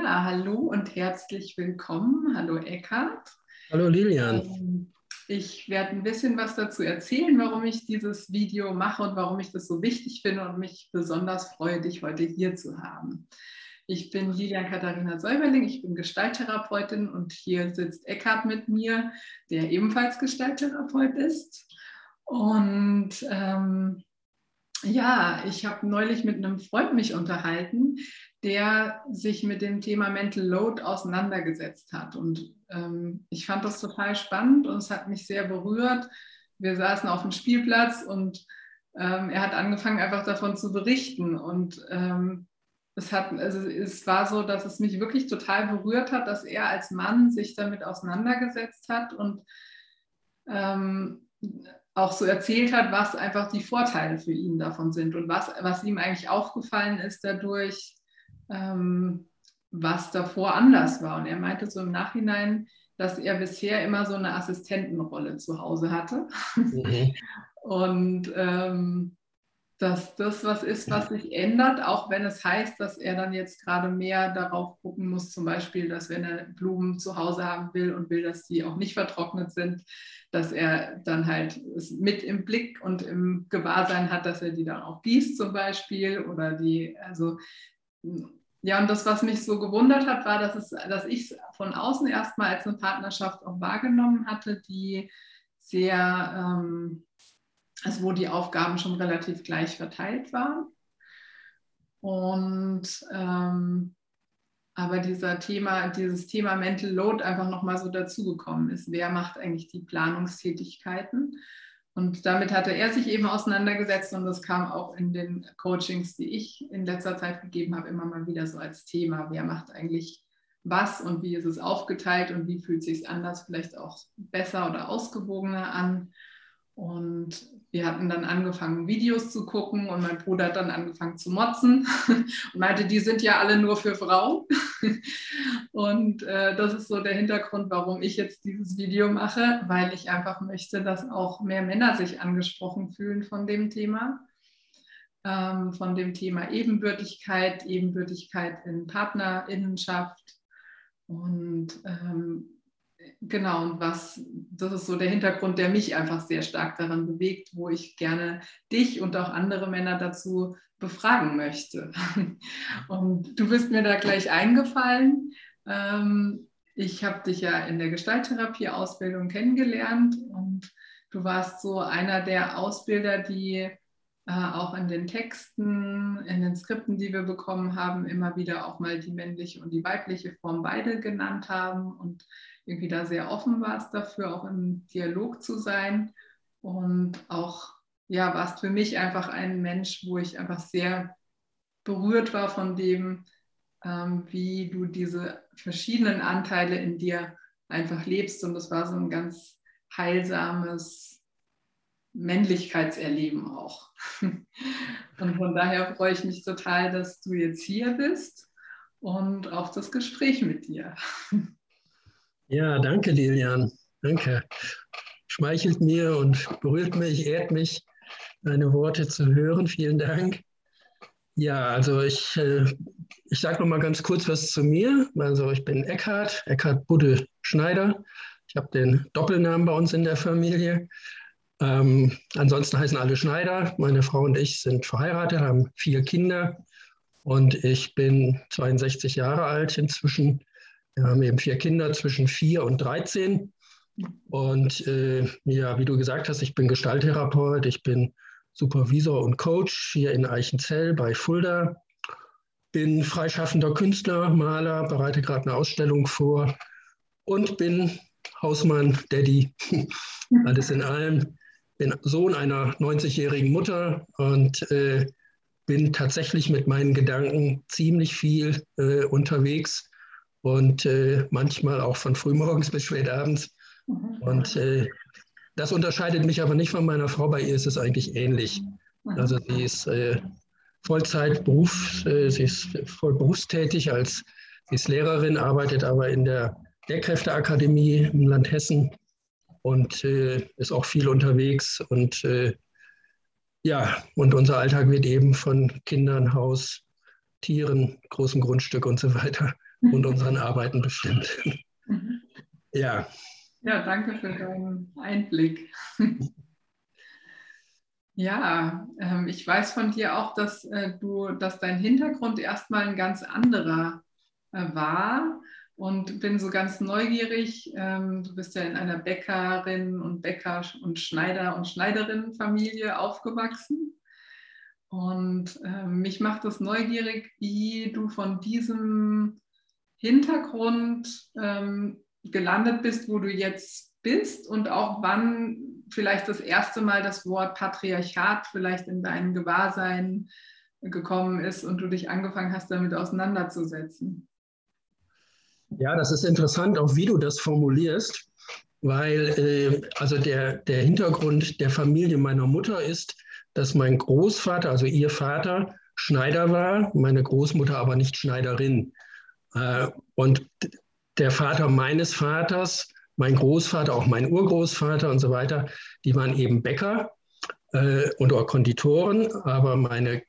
Ja, hallo und herzlich willkommen. Hallo Eckhard. Hallo Lilian. Ich werde ein bisschen was dazu erzählen, warum ich dieses Video mache und warum ich das so wichtig finde und mich besonders freue, dich heute hier zu haben. Ich bin Lilian Katharina Säuberling, ich bin Gestalttherapeutin und hier sitzt Eckhard mit mir, der ebenfalls Gestalttherapeut ist. Und ja, ich habe neulich mit einem Freund mich unterhalten, der sich mit dem Thema Mental Load auseinandergesetzt hat. Und ich fand das total spannend und es hat mich sehr berührt. Wir saßen auf dem Spielplatz und er hat angefangen, einfach davon zu berichten. Und es war so, dass es mich wirklich total berührt hat, dass er als Mann sich damit auseinandergesetzt hat und auch so erzählt hat, was einfach die Vorteile für ihn davon sind und was ihm eigentlich aufgefallen ist dadurch, was davor anders war. Und er meinte so im Nachhinein, dass er bisher immer so eine Assistentenrolle zu Hause hatte. Mhm. Und dass das was ist, was sich ändert, auch wenn es heißt, dass er dann jetzt gerade mehr darauf gucken muss, zum Beispiel, dass wenn er Blumen zu Hause haben will und will, dass die auch nicht vertrocknet sind, dass er dann halt es mit im Blick und im Gewahrsein hat, dass er die dann auch gießt zum Beispiel oder die, also ja, und das, was mich so gewundert hat, war, dass ich es von außen erstmal als eine Partnerschaft auch wahrgenommen hatte, die sehr also wo die Aufgaben schon relativ gleich verteilt waren. Und aber dieses Thema Mental Load einfach nochmal so dazugekommen ist. Wer macht eigentlich die Planungstätigkeiten? Und damit hatte er sich eben auseinandergesetzt und das kam auch in den Coachings, die ich in letzter Zeit gegeben habe, immer mal wieder so als Thema. Wer macht eigentlich was und wie ist es aufgeteilt und wie fühlt es sich anders, vielleicht auch besser oder ausgewogener an? Und wir hatten dann angefangen, Videos zu gucken und mein Bruder hat dann angefangen zu motzen und meinte, die sind ja alle nur für Frauen. Und das ist so der Hintergrund, warum ich jetzt dieses Video mache, weil ich einfach möchte, dass auch mehr Männer sich angesprochen fühlen von dem Thema Ebenbürtigkeit, Ebenbürtigkeit in Partnerinnenschaft und genau, und das ist so der Hintergrund, der mich einfach sehr stark daran bewegt, wo ich gerne dich und auch andere Männer dazu befragen möchte. Und du bist mir da gleich eingefallen. Ich habe dich ja in der Gestalttherapie-Ausbildung kennengelernt und du warst so einer der Ausbilder, die auch in den Texten, in den Skripten, die wir bekommen haben, immer wieder auch mal die männliche und die weibliche Form beide genannt haben und irgendwie da sehr offen warst dafür, auch im Dialog zu sein. Und auch, ja, warst für mich einfach ein Mensch, wo ich einfach sehr berührt war von dem, wie du diese verschiedenen Anteile in dir einfach lebst. Und das war so ein ganz heilsames Männlichkeitserleben auch. Und von daher freue ich mich total, dass du jetzt hier bist und auf das Gespräch mit dir. Ja, danke Lilian. Danke. Schmeichelt mir und berührt mich, ehrt mich, deine Worte zu hören. Vielen Dank. Ja, also ich sage noch mal ganz kurz was zu mir. Also ich bin Eckhard Budde Schneider. Ich habe den Doppelnamen bei uns in der Familie. Ansonsten heißen alle Schneider. Meine Frau und ich sind verheiratet, haben 4 Kinder und ich bin 62 Jahre alt inzwischen. Wir haben eben 4 Kinder zwischen 4 und 13. Und ja, wie du gesagt hast, ich bin Gestalttherapeut, ich bin Supervisor und Coach hier in Eichenzell bei Fulda, bin freischaffender Künstler, Maler, bereite gerade eine Ausstellung vor und bin Hausmann, Daddy, alles in allem. Bin Sohn einer 90-jährigen Mutter und bin tatsächlich mit meinen Gedanken ziemlich viel unterwegs und manchmal auch von frühmorgens bis spät abends. Und das unterscheidet mich aber nicht von meiner Frau. Bei ihr ist es eigentlich ähnlich. Also sie ist sie ist voll berufstätig sie ist Lehrerin, arbeitet aber in der Lehrkräfteakademie im Land Hessen und ist auch viel unterwegs. Und ja, und unser Alltag wird eben von Kindern, Haus, Tieren, großem Grundstück und so weiter und unseren Arbeiten bestimmt. Mhm. Ja. Ja, danke für deinen Einblick. Ja, ich weiß von dir auch, dass dein Hintergrund erstmal ein ganz anderer war und bin so ganz neugierig. Du bist ja in einer Bäckerin und Bäcker- und Schneider- und Schneiderinnenfamilie aufgewachsen. Und mich macht es neugierig, wie du von diesem Hintergrund gelandet bist, wo du jetzt bist und auch wann vielleicht das erste Mal das Wort Patriarchat vielleicht in dein Gewahrsein gekommen ist und du dich angefangen hast, damit auseinanderzusetzen. Ja, das ist interessant, auch wie du das formulierst, weil also der Hintergrund der Familie meiner Mutter ist, dass mein Großvater, also ihr Vater, Schneider war, meine Großmutter aber nicht Schneiderin. Und der Vater meines Vaters, mein Großvater, auch mein Urgroßvater und so weiter, die waren eben Bäcker und auch Konditoren, aber meine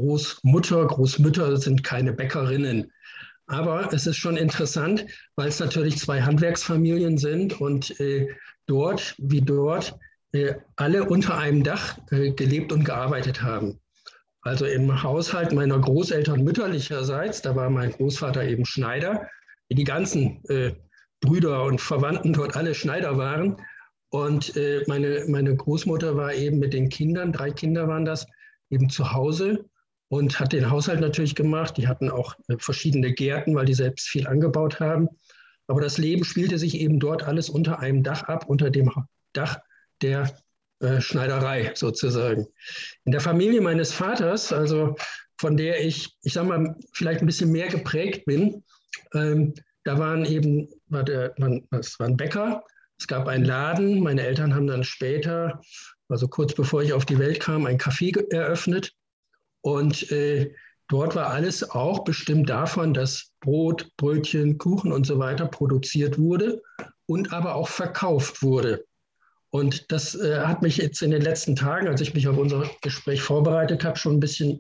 Großmütter sind keine Bäckerinnen. Aber es ist schon interessant, weil es natürlich zwei Handwerksfamilien sind und dort wie dort alle unter einem Dach gelebt und gearbeitet haben. Also im Haushalt meiner Großeltern mütterlicherseits, da war mein Großvater eben Schneider, wie die ganzen Brüder und Verwandten dort alle Schneider waren. Und meine Großmutter war eben mit den Kindern, 3 Kinder waren das, eben zu Hause und hat den Haushalt natürlich gemacht. Die hatten auch verschiedene Gärten, weil die selbst viel angebaut haben. Aber das Leben spielte sich eben dort alles unter einem Dach ab, unter dem Dach der Schneiderei sozusagen. In der Familie meines Vaters, also von der ich sage mal, vielleicht ein bisschen mehr geprägt bin, da waren eben, es war ein Bäcker, es gab einen Laden, meine Eltern haben dann später, also kurz bevor ich auf die Welt kam, ein Café eröffnet und dort war alles auch bestimmt davon, dass Brot, Brötchen, Kuchen und so weiter produziert wurde und aber auch verkauft wurde. Und das hat mich jetzt in den letzten Tagen, als ich mich auf unser Gespräch vorbereitet habe, schon ein bisschen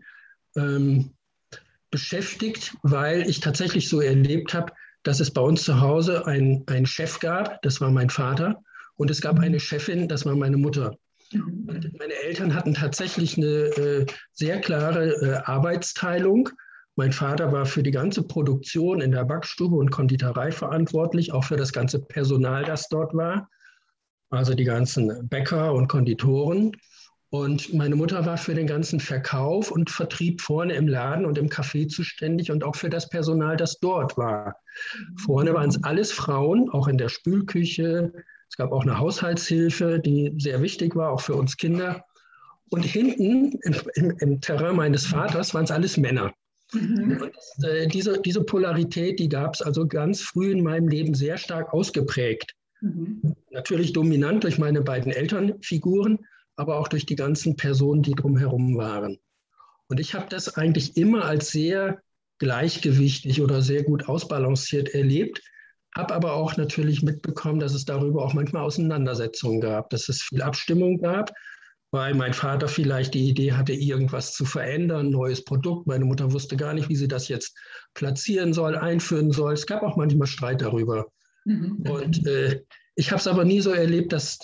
beschäftigt, weil ich tatsächlich so erlebt habe, dass es bei uns zu Hause einen Chef gab, das war mein Vater, und es gab eine Chefin, das war meine Mutter. Und meine Eltern hatten tatsächlich eine sehr klare Arbeitsteilung. Mein Vater war für die ganze Produktion in der Backstube und Konditorei verantwortlich, auch für das ganze Personal, das dort war, also die ganzen Bäcker und Konditoren. Und meine Mutter war für den ganzen Verkauf und Vertrieb vorne im Laden und im Café zuständig und auch für das Personal, das dort war. Vorne waren es alles Frauen, auch in der Spülküche. Es gab auch eine Haushaltshilfe, die sehr wichtig war, auch für uns Kinder. Und hinten im Terrain meines Vaters waren es alles Männer. Und diese Polarität, die gab es also ganz früh in meinem Leben sehr stark ausgeprägt. Natürlich dominant durch meine beiden Elternfiguren, aber auch durch die ganzen Personen, die drumherum waren. Und ich habe das eigentlich immer als sehr gleichgewichtig oder sehr gut ausbalanciert erlebt, habe aber auch natürlich mitbekommen, dass es darüber auch manchmal Auseinandersetzungen gab, dass es viel Abstimmung gab, weil mein Vater vielleicht die Idee hatte, irgendwas zu verändern, neues Produkt. Meine Mutter wusste gar nicht, wie sie das jetzt platzieren soll, einführen soll. Es gab auch manchmal Streit darüber. Und ich habe es aber nie so erlebt, dass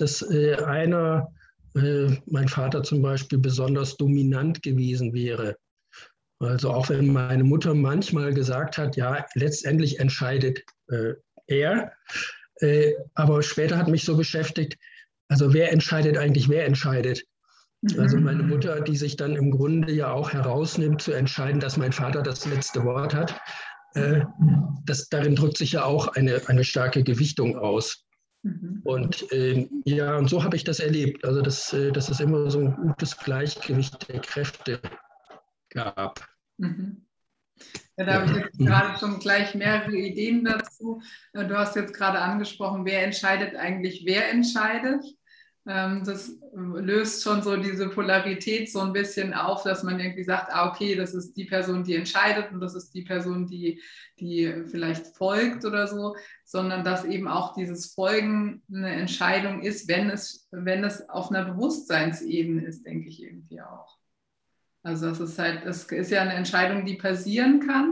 mein Vater zum Beispiel, besonders dominant gewesen wäre. Also auch wenn meine Mutter manchmal gesagt hat, ja, letztendlich entscheidet er. Aber später hat mich so beschäftigt, also wer entscheidet eigentlich, wer entscheidet? Also meine Mutter, die sich dann im Grunde ja auch herausnimmt, zu entscheiden, dass mein Vater das letzte Wort hat, darin drückt sich ja auch eine starke Gewichtung aus. Und ja, und so habe ich das erlebt. Also dass es immer so ein gutes Gleichgewicht der Kräfte gab. Ja, da habe ich jetzt gerade schon gleich mehrere Ideen dazu. Du hast jetzt gerade angesprochen, wer entscheidet eigentlich, wer entscheidet. Das löst schon so diese Polarität so ein bisschen auf, dass man irgendwie sagt, okay, das ist die Person, die entscheidet und das ist die Person, die vielleicht folgt oder so, sondern dass eben auch dieses Folgen eine Entscheidung ist, wenn es auf einer Bewusstseinsebene ist, denke ich irgendwie auch. Also es ist ja eine Entscheidung, die passieren kann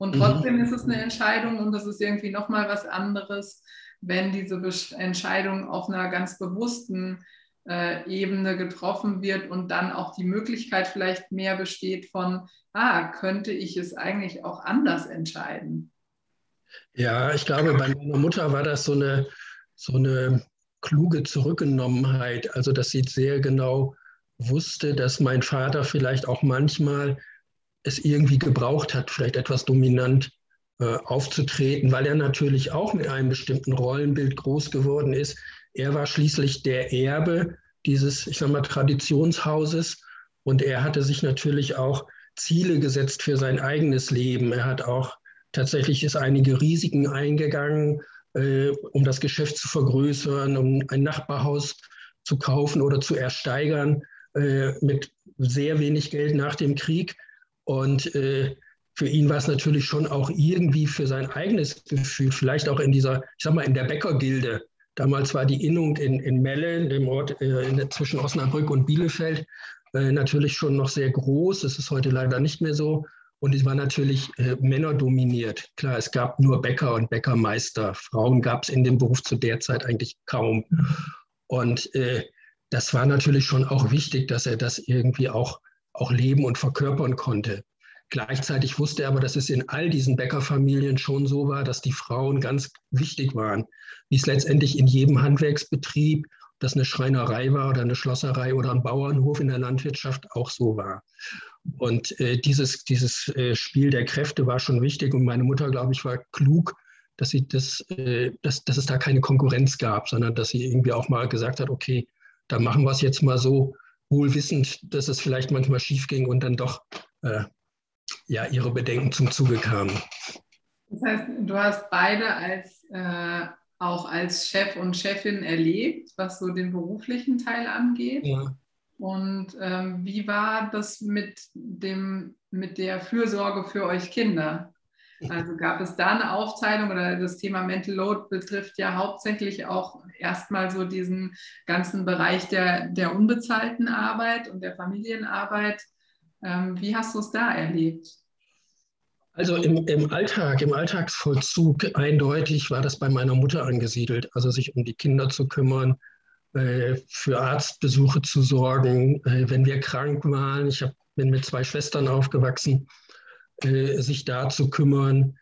Und trotzdem ist es eine Entscheidung und das ist irgendwie nochmal was anderes, wenn diese Entscheidung auf einer ganz bewussten Ebene getroffen wird und dann auch die Möglichkeit vielleicht mehr besteht von, könnte ich es eigentlich auch anders entscheiden? Ja, ich glaube, bei meiner Mutter war das so eine kluge Zurückgenommenheit. Also, dass sie sehr genau wusste, dass mein Vater vielleicht auch manchmal es irgendwie gebraucht hat, vielleicht etwas dominant aufzutreten, weil er natürlich auch mit einem bestimmten Rollenbild groß geworden ist. Er war schließlich der Erbe dieses, ich sage mal, Traditionshauses und er hatte sich natürlich auch Ziele gesetzt für sein eigenes Leben. Er hat auch tatsächlich ist einige Risiken eingegangen, um das Geschäft zu vergrößern, um ein Nachbarhaus zu kaufen oder zu ersteigern mit sehr wenig Geld nach dem Krieg. Und für ihn war es natürlich schon auch irgendwie für sein eigenes Gefühl, vielleicht auch in dieser, ich sag mal, in der Bäckergilde. Damals war die Innung in Melle, dem Ort zwischen Osnabrück und Bielefeld, natürlich schon noch sehr groß. Das ist heute leider nicht mehr so. Und es war natürlich männerdominiert. Klar, es gab nur Bäcker und Bäckermeister. Frauen gab es in dem Beruf zu der Zeit eigentlich kaum. Und das war natürlich schon auch wichtig, dass er das irgendwie auch leben und verkörpern konnte. Gleichzeitig wusste er aber, dass es in all diesen Bäckerfamilien schon so war, dass die Frauen ganz wichtig waren, wie es letztendlich in jedem Handwerksbetrieb, das eine Schreinerei war oder eine Schlosserei oder ein Bauernhof in der Landwirtschaft auch so war. Und dieses Spiel der Kräfte war schon wichtig und meine Mutter, glaube ich, war klug, dass dass es da keine Konkurrenz gab, sondern dass sie irgendwie auch mal gesagt hat, okay, dann machen wir es jetzt mal so, wohl wissend, dass es vielleicht manchmal schief ging und dann doch ihre Bedenken zum Zuge kamen. Das heißt, du hast beide auch als Chef und Chefin erlebt, was so den beruflichen Teil angeht. Ja. Und wie war das mit der Fürsorge für euch Kinder? Also gab es da eine Aufteilung oder das Thema Mental Load betrifft ja hauptsächlich auch erstmal so diesen ganzen Bereich der unbezahlten Arbeit und der Familienarbeit. Wie hast du es da erlebt? Also im Alltagsvollzug eindeutig war das bei meiner Mutter angesiedelt, also sich um die Kinder zu kümmern, für Arztbesuche zu sorgen, wenn wir krank waren. Bin mit 2 Schwestern aufgewachsen, sich da zu kümmern,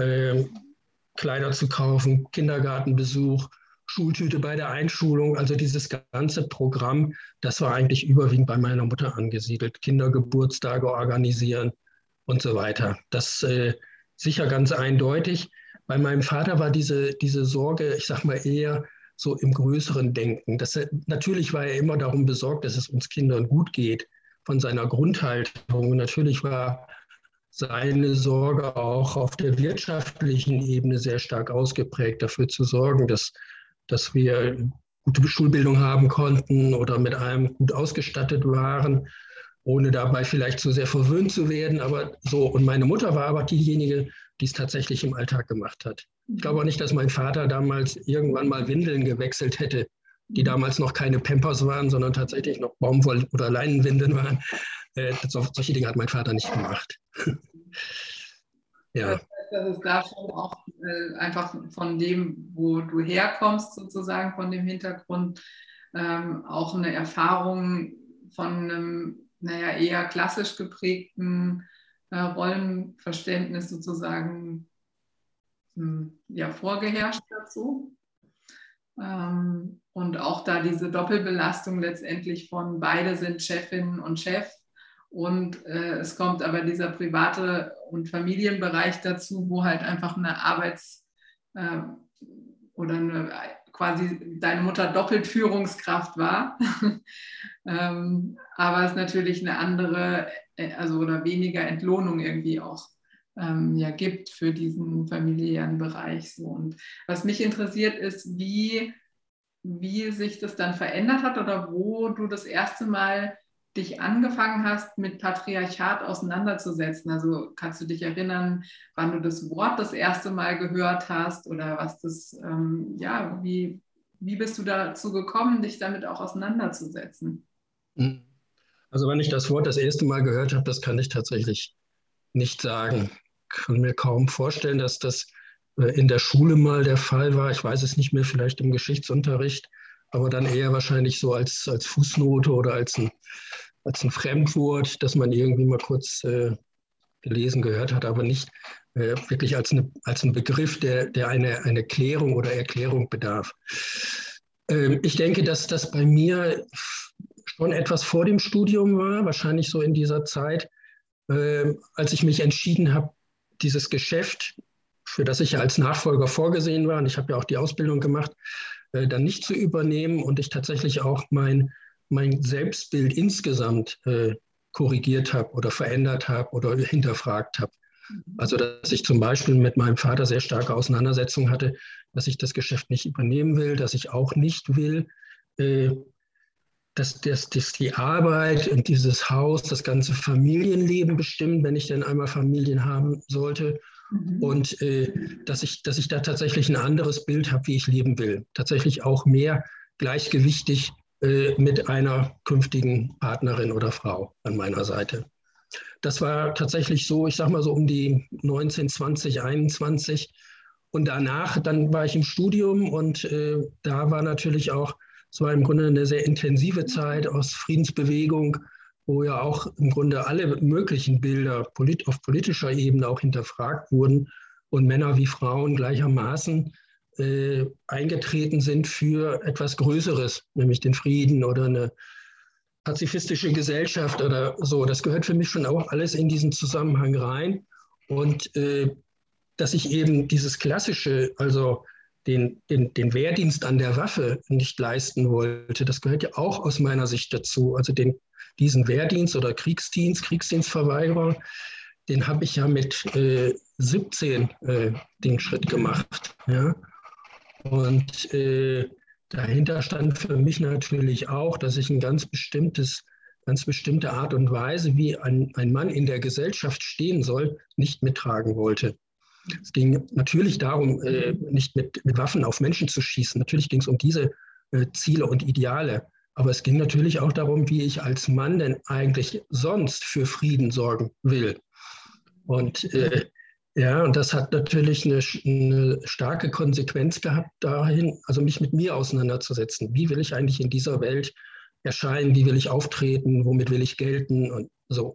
Kleider zu kaufen, Kindergartenbesuch, Schultüte bei der Einschulung. Also dieses ganze Programm, das war eigentlich überwiegend bei meiner Mutter angesiedelt. Kindergeburtstage organisieren und so weiter. Das sicher ganz eindeutig. Bei meinem Vater war diese Sorge, ich sag mal, eher so im größeren Denken. Natürlich war er immer darum besorgt, dass es uns Kindern gut geht, von seiner Grundhaltung. Und natürlich war seine Sorge auch auf der wirtschaftlichen Ebene sehr stark ausgeprägt, dafür zu sorgen, dass wir gute Schulbildung haben konnten oder mit allem gut ausgestattet waren, ohne dabei vielleicht zu sehr verwöhnt zu werden. Aber so, und meine Mutter war aber diejenige, die es tatsächlich im Alltag gemacht hat. Ich glaube auch nicht, dass mein Vater damals irgendwann mal Windeln gewechselt hätte, die damals noch keine Pampers waren, sondern tatsächlich noch Baumwoll- oder Leinenwindeln waren. Solche Dinge hat mein Vater nicht gemacht. Ja. Das ist da schon auch einfach von dem, wo du herkommst, sozusagen von dem Hintergrund, auch eine Erfahrung von einem, eher klassisch geprägten Rollenverständnis sozusagen vorgeherrscht dazu. Und auch da diese Doppelbelastung letztendlich von beide sind Chefin und Chef. Und es kommt aber dieser private und Familienbereich dazu, wo halt einfach eine quasi deine Mutter doppelt Führungskraft war. Aber es natürlich eine andere, oder weniger Entlohnung irgendwie auch gibt für diesen familiären Bereich. So. Und was mich interessiert ist, wie sich das dann verändert hat oder wo du das erste Mal dich angefangen hast, mit Patriarchat auseinanderzusetzen. Also kannst du dich erinnern, wann du das Wort das erste Mal gehört hast oder was das, wie bist du dazu gekommen, dich damit auch auseinanderzusetzen? Also wenn ich das Wort das erste Mal gehört habe, das kann ich tatsächlich nicht sagen. kann mir kaum vorstellen, dass das in der Schule mal der Fall war. Ich weiß es nicht mehr, vielleicht im Geschichtsunterricht, aber dann eher wahrscheinlich so als Fußnote oder als ein Fremdwort, dass man irgendwie mal kurz gelesen, gehört hat, aber nicht wirklich als ein Begriff, der eine Klärung oder Erklärung bedarf. Ich denke, dass das bei mir schon etwas vor dem Studium war, wahrscheinlich so in dieser Zeit, als ich mich entschieden habe, dieses Geschäft, für das ich ja als Nachfolger vorgesehen war, und ich habe ja auch die Ausbildung gemacht, dann nicht zu übernehmen und ich tatsächlich auch mein Selbstbild insgesamt korrigiert habe oder verändert habe oder hinterfragt habe. Also dass ich zum Beispiel mit meinem Vater sehr starke Auseinandersetzungen hatte, dass ich das Geschäft nicht übernehmen will, dass ich auch nicht will, dass die Arbeit und dieses Haus das ganze Familienleben bestimmt, wenn ich denn einmal Familien haben sollte. Und dass ich da tatsächlich ein anderes Bild habe, wie ich leben will. Tatsächlich auch mehr gleichgewichtig mit einer künftigen Partnerin oder Frau an meiner Seite. Das war tatsächlich so, ich sage mal so um die 19, 20, 21. Und danach, dann war ich im Studium und da war natürlich auch, es war im Grunde eine sehr intensive Zeit aus Friedensbewegung, wo ja auch im Grunde alle möglichen Bilder auf politischer Ebene auch hinterfragt wurden und Männer wie Frauen gleichermaßen eingetreten sind für etwas Größeres, nämlich den Frieden oder eine pazifistische Gesellschaft oder so. Das gehört für mich schon auch alles in diesen Zusammenhang rein. Und dass ich eben dieses Klassische, also den Wehrdienst an der Waffe nicht leisten wollte, das gehört ja auch aus meiner Sicht dazu. Also diesen Wehrdienst oder Kriegsdienstverweigerung, den habe ich ja mit 17 den Schritt gemacht. Ja? Und dahinter stand für mich natürlich auch, dass ich eine ganz bestimmte Art und Weise, wie ein Mann in der Gesellschaft stehen soll, nicht mittragen wollte. Es ging natürlich darum, nicht mit Waffen auf Menschen zu schießen. Natürlich ging es um diese Ziele und Ideale. Aber es ging natürlich auch darum, wie ich als Mann denn eigentlich sonst für Frieden sorgen will. Und ja, und das hat natürlich eine starke Konsequenz gehabt dahin, also mich mit mir auseinanderzusetzen. Wie will ich eigentlich in dieser Welt erscheinen? Wie will ich auftreten? Womit will ich gelten? Und so.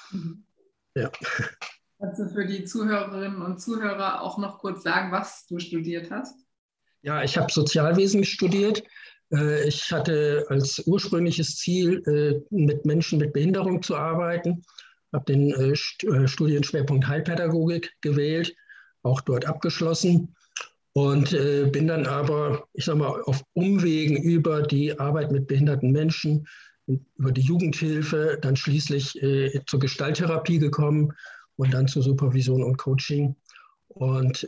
Ja. Kannst du für die Zuhörerinnen und Zuhörer auch noch kurz sagen, was du studiert hast? Ja, ich habe Sozialwesen studiert. Ich hatte als ursprüngliches Ziel, mit Menschen mit Behinderung zu arbeiten. Habe den Studienschwerpunkt Heilpädagogik gewählt, auch dort abgeschlossen und bin dann aber, ich sage mal, auf Umwegen über die Arbeit mit behinderten Menschen, über die Jugendhilfe, dann schließlich zur Gestalttherapie gekommen und dann zur Supervision und Coaching. Und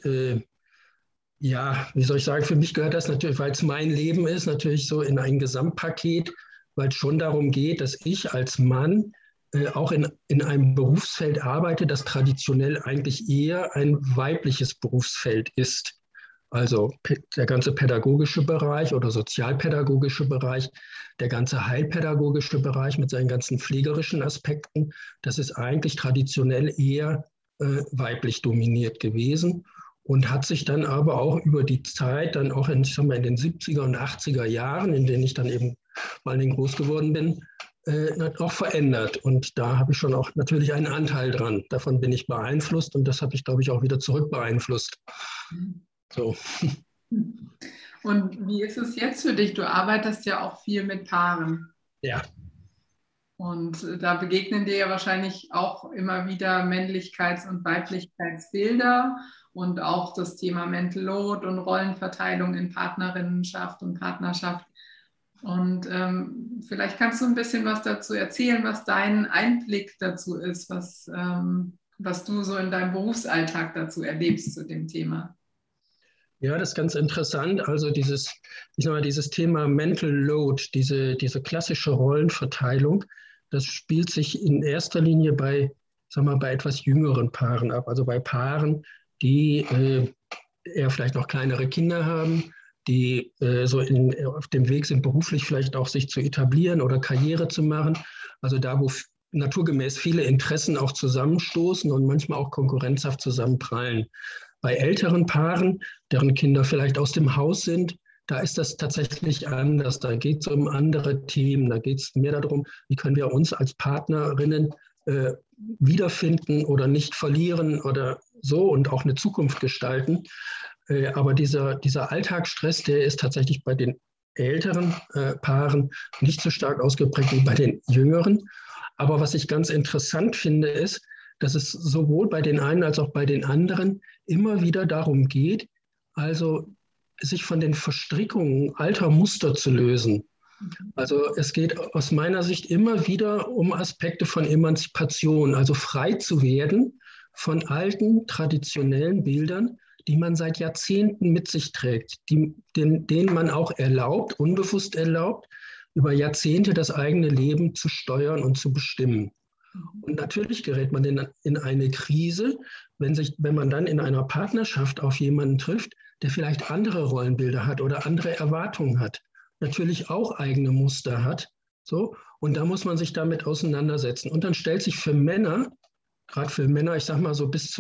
ja, wie soll ich sagen, für mich gehört das natürlich, weil es mein Leben ist, natürlich so in ein Gesamtpaket, weil es schon darum geht, dass ich als Mann auch in einem Berufsfeld arbeite, das traditionell eigentlich eher ein weibliches Berufsfeld ist. Also der ganze pädagogische Bereich oder sozialpädagogische Bereich, der ganze heilpädagogische Bereich mit seinen ganzen pflegerischen Aspekten, das ist eigentlich traditionell eher weiblich dominiert gewesen und hat sich dann aber auch über die Zeit, dann auch in den 70er und 80er Jahren, in denen ich dann eben vor allen Dingen groß geworden bin, auch verändert. Und da habe ich schon auch natürlich einen Anteil dran. Davon bin ich beeinflusst und das habe ich, glaube ich, auch wieder zurück beeinflusst. So. Und wie ist es jetzt für dich? Du arbeitest ja auch viel mit Paaren. Ja. Und da begegnen dir ja wahrscheinlich auch immer wieder Männlichkeits- und Weiblichkeitsbilder und auch das Thema Mental Load und Rollenverteilung in Partnerinnenschaft und Partnerschaft. Und vielleicht kannst du ein bisschen was dazu erzählen, was dein Einblick dazu ist, was du so in deinem Berufsalltag dazu erlebst zu dem Thema. Ja, das ist ganz interessant. Also dieses Thema Mental Load, diese klassische Rollenverteilung, das spielt sich in erster Linie bei etwas jüngeren Paaren ab. Also bei Paaren, die eher vielleicht noch kleinere Kinder haben, die auf dem Weg sind, beruflich vielleicht auch sich zu etablieren oder Karriere zu machen. Also da, wo naturgemäß viele Interessen auch zusammenstoßen und manchmal auch konkurrenzhaft zusammenprallen. Bei älteren Paaren, deren Kinder vielleicht aus dem Haus sind, da ist das tatsächlich anders. Da geht es um andere Themen. Da geht es mehr darum, wie können wir uns als Partnerinnen wiederfinden oder nicht verlieren oder so und auch eine Zukunft gestalten. Aber dieser Alltagsstress, der ist tatsächlich bei den älteren Paaren nicht so stark ausgeprägt wie bei den jüngeren. Aber was ich ganz interessant finde, ist, dass es sowohl bei den einen als auch bei den anderen immer wieder darum geht, also sich von den Verstrickungen alter Muster zu lösen. Also es geht aus meiner Sicht immer wieder um Aspekte von Emanzipation, also frei zu werden von alten, traditionellen Bildern, die man seit Jahrzehnten mit sich trägt, denen man auch erlaubt, unbewusst erlaubt, über Jahrzehnte das eigene Leben zu steuern und zu bestimmen. Und natürlich gerät man in eine Krise, wenn man dann in einer Partnerschaft auf jemanden trifft, der vielleicht andere Rollenbilder hat oder andere Erwartungen hat, natürlich auch eigene Muster hat. So, und da muss man sich damit auseinandersetzen. Und dann stellt sich für Männer, gerade für Männer, ich sage mal so bis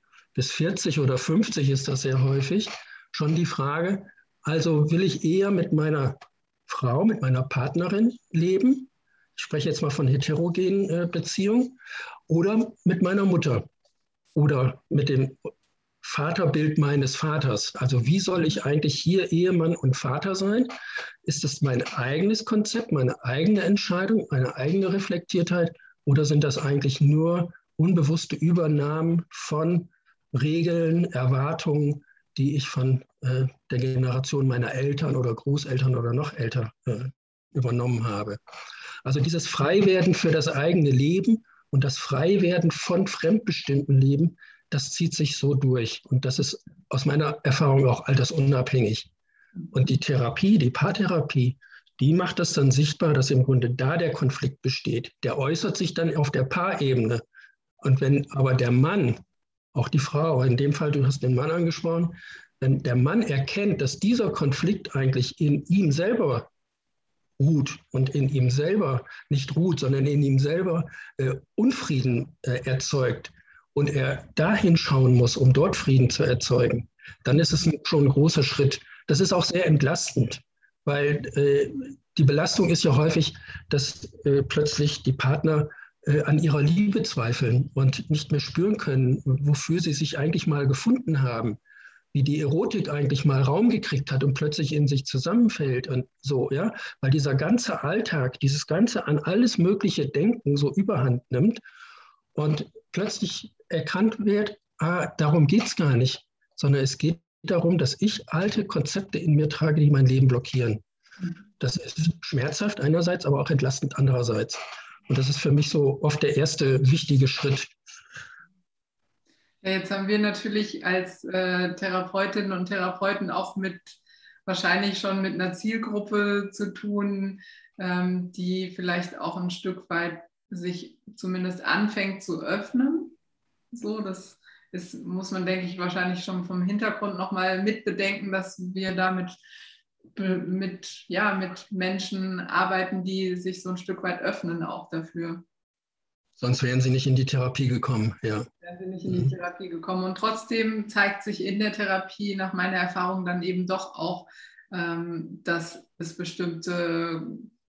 40 oder 50 ist das sehr häufig, schon die Frage, also will ich eher mit meiner Frau, mit meiner Partnerin leben, ich spreche jetzt mal von heterogenen Beziehungen, oder mit meiner Mutter oder mit dem Vaterbild meines Vaters. Also wie soll ich eigentlich hier Ehemann und Vater sein? Ist das mein eigenes Konzept, meine eigene Entscheidung, meine eigene Reflektiertheit oder sind das eigentlich nur unbewusste Übernahmen von Regeln, Erwartungen, die ich von der Generation meiner Eltern oder Großeltern oder noch älter übernommen habe? Also dieses Freiwerden für das eigene Leben und das Freiwerden von fremdbestimmten Leben, das zieht sich so durch. Und das ist aus meiner Erfahrung auch altersunabhängig. Und die Therapie, die Paartherapie, die macht das dann sichtbar, dass im Grunde da der Konflikt besteht. Der äußert sich dann auf der Paarebene. Und wenn aber der Mann, auch die Frau, in dem Fall, du hast den Mann angesprochen, wenn der Mann erkennt, dass dieser Konflikt eigentlich in ihm selber ruht und in ihm selber nicht ruht, sondern in ihm selber Unfrieden erzeugt und er dahin schauen muss, um dort Frieden zu erzeugen, dann ist es schon ein großer Schritt. Das ist auch sehr entlastend, weil die Belastung ist ja häufig, dass plötzlich die Partner an ihrer Liebe zweifeln und nicht mehr spüren können, wofür sie sich eigentlich mal gefunden haben, wie die Erotik eigentlich mal Raum gekriegt hat und plötzlich in sich zusammenfällt und so, ja, weil dieser ganze Alltag, dieses ganze an alles mögliche Denken so überhand nimmt und plötzlich erkannt wird, darum geht es gar nicht, sondern es geht darum, dass ich alte Konzepte in mir trage, die mein Leben blockieren. Das ist schmerzhaft einerseits, aber auch entlastend andererseits. Und das ist für mich so oft der erste wichtige Schritt. Ja, jetzt haben wir natürlich als Therapeutinnen und Therapeuten auch wahrscheinlich schon mit einer Zielgruppe zu tun, die vielleicht auch ein Stück weit sich zumindest anfängt zu öffnen. So, das muss man, denke ich, wahrscheinlich schon vom Hintergrund nochmal mitbedenken, dass wir da mit Menschen arbeiten, die sich so ein Stück weit öffnen auch dafür. Sonst wären sie nicht in die Therapie gekommen, ja. Wären sie nicht in die Therapie gekommen. Und trotzdem zeigt sich in der Therapie nach meiner Erfahrung dann eben doch auch, dass es bestimmte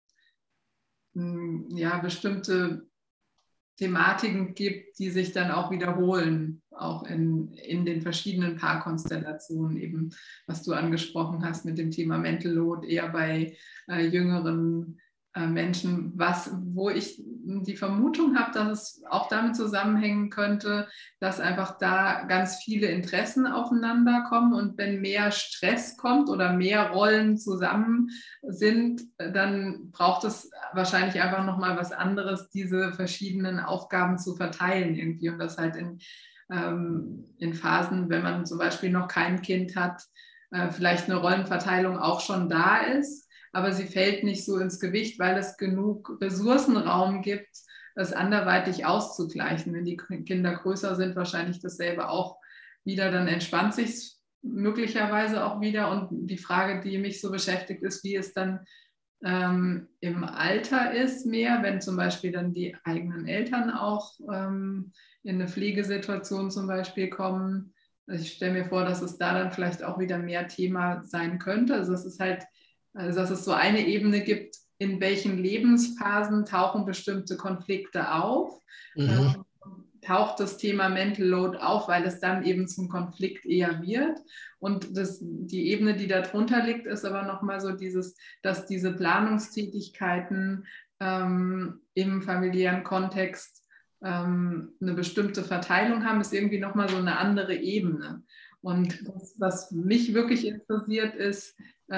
Thematiken gibt, die sich dann auch wiederholen, auch in den verschiedenen Paarkonstellationen, eben was du angesprochen hast mit dem Thema Mental Load, eher bei jüngeren Menschen, wo ich die Vermutung habe, dass es auch damit zusammenhängen könnte, dass einfach da ganz viele Interessen aufeinander kommen und wenn mehr Stress kommt oder mehr Rollen zusammen sind, dann braucht es wahrscheinlich einfach nochmal was anderes, diese verschiedenen Aufgaben zu verteilen irgendwie und das halt in Phasen, wenn man zum Beispiel noch kein Kind hat, vielleicht eine Rollenverteilung auch schon da ist, aber sie fällt nicht so ins Gewicht, weil es genug Ressourcenraum gibt, es anderweitig auszugleichen. Wenn die Kinder größer sind, wahrscheinlich dasselbe auch wieder, dann entspannt sich es möglicherweise auch wieder. Und die Frage, die mich so beschäftigt, ist, wie es dann im Alter ist mehr, wenn zum Beispiel dann die eigenen Eltern auch in eine Pflegesituation zum Beispiel kommen. Also ich stelle mir vor, dass es da dann vielleicht auch wieder mehr Thema sein könnte. Also dass es so eine Ebene gibt, in welchen Lebensphasen tauchen bestimmte Konflikte auf. Mhm. Taucht das Thema Mental Load auf, weil es dann eben zum Konflikt eher wird. Und die Ebene, die darunter liegt, ist aber nochmal so dass diese Planungstätigkeiten im familiären Kontext eine bestimmte Verteilung haben, ist irgendwie nochmal so eine andere Ebene. Und das, was mich wirklich interessiert, ist,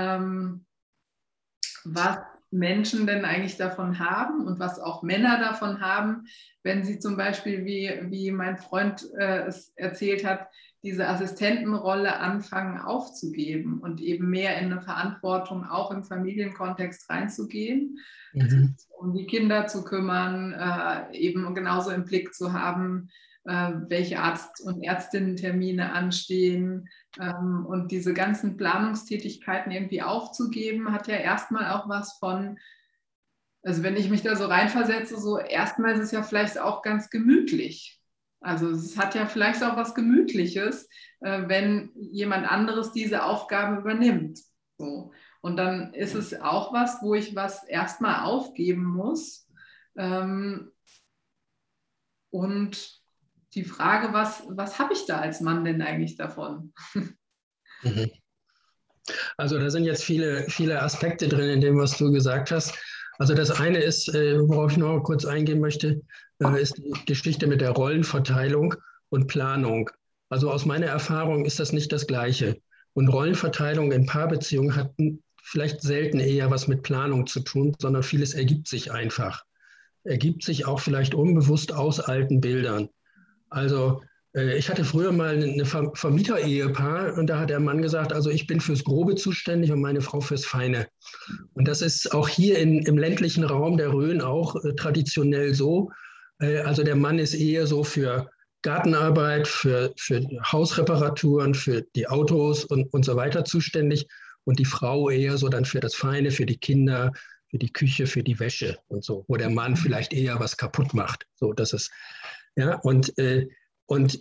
was Menschen denn eigentlich davon haben und was auch Männer davon haben, wenn sie zum Beispiel, wie mein Freund es erzählt hat, diese Assistentenrolle anfangen aufzugeben und eben mehr in eine Verantwortung auch im Familienkontext reinzugehen, Mhm. um die Kinder zu kümmern, eben genauso im Blick zu haben, welche Arzt- und Ärztinnen-Termine anstehen, und diese ganzen Planungstätigkeiten irgendwie aufzugeben, hat ja erstmal auch was von, also wenn ich mich da so reinversetze, so erstmal ist es ja vielleicht auch ganz gemütlich. Also es hat ja vielleicht auch was Gemütliches, wenn jemand anderes diese Aufgabe übernimmt. So. Und dann ist es auch was, wo ich was erstmal aufgeben muss. Und die Frage, was habe ich da als Mann denn eigentlich davon? Mhm. Also da sind jetzt viele Aspekte drin in dem, was du gesagt hast. Also das eine ist, worauf ich noch mal kurz eingehen möchte, ist die Geschichte mit der Rollenverteilung und Planung. Also aus meiner Erfahrung ist das nicht das Gleiche. Und Rollenverteilung in Paarbeziehungen hat vielleicht selten eher was mit Planung zu tun, sondern vieles ergibt sich einfach. Ergibt sich auch vielleicht unbewusst aus alten Bildern. Also ich hatte früher mal eine Vermieter-Ehepaar und da hat der Mann gesagt, also ich bin fürs Grobe zuständig und meine Frau fürs Feine. Und das ist auch hier im ländlichen Raum der Rhön auch traditionell so. Also der Mann ist eher so für Gartenarbeit, für Hausreparaturen, für die Autos und so weiter zuständig und die Frau eher so dann für das Feine, für die Kinder, für die Küche, für die Wäsche und so, wo der Mann vielleicht eher was kaputt macht. So, das ist ja, und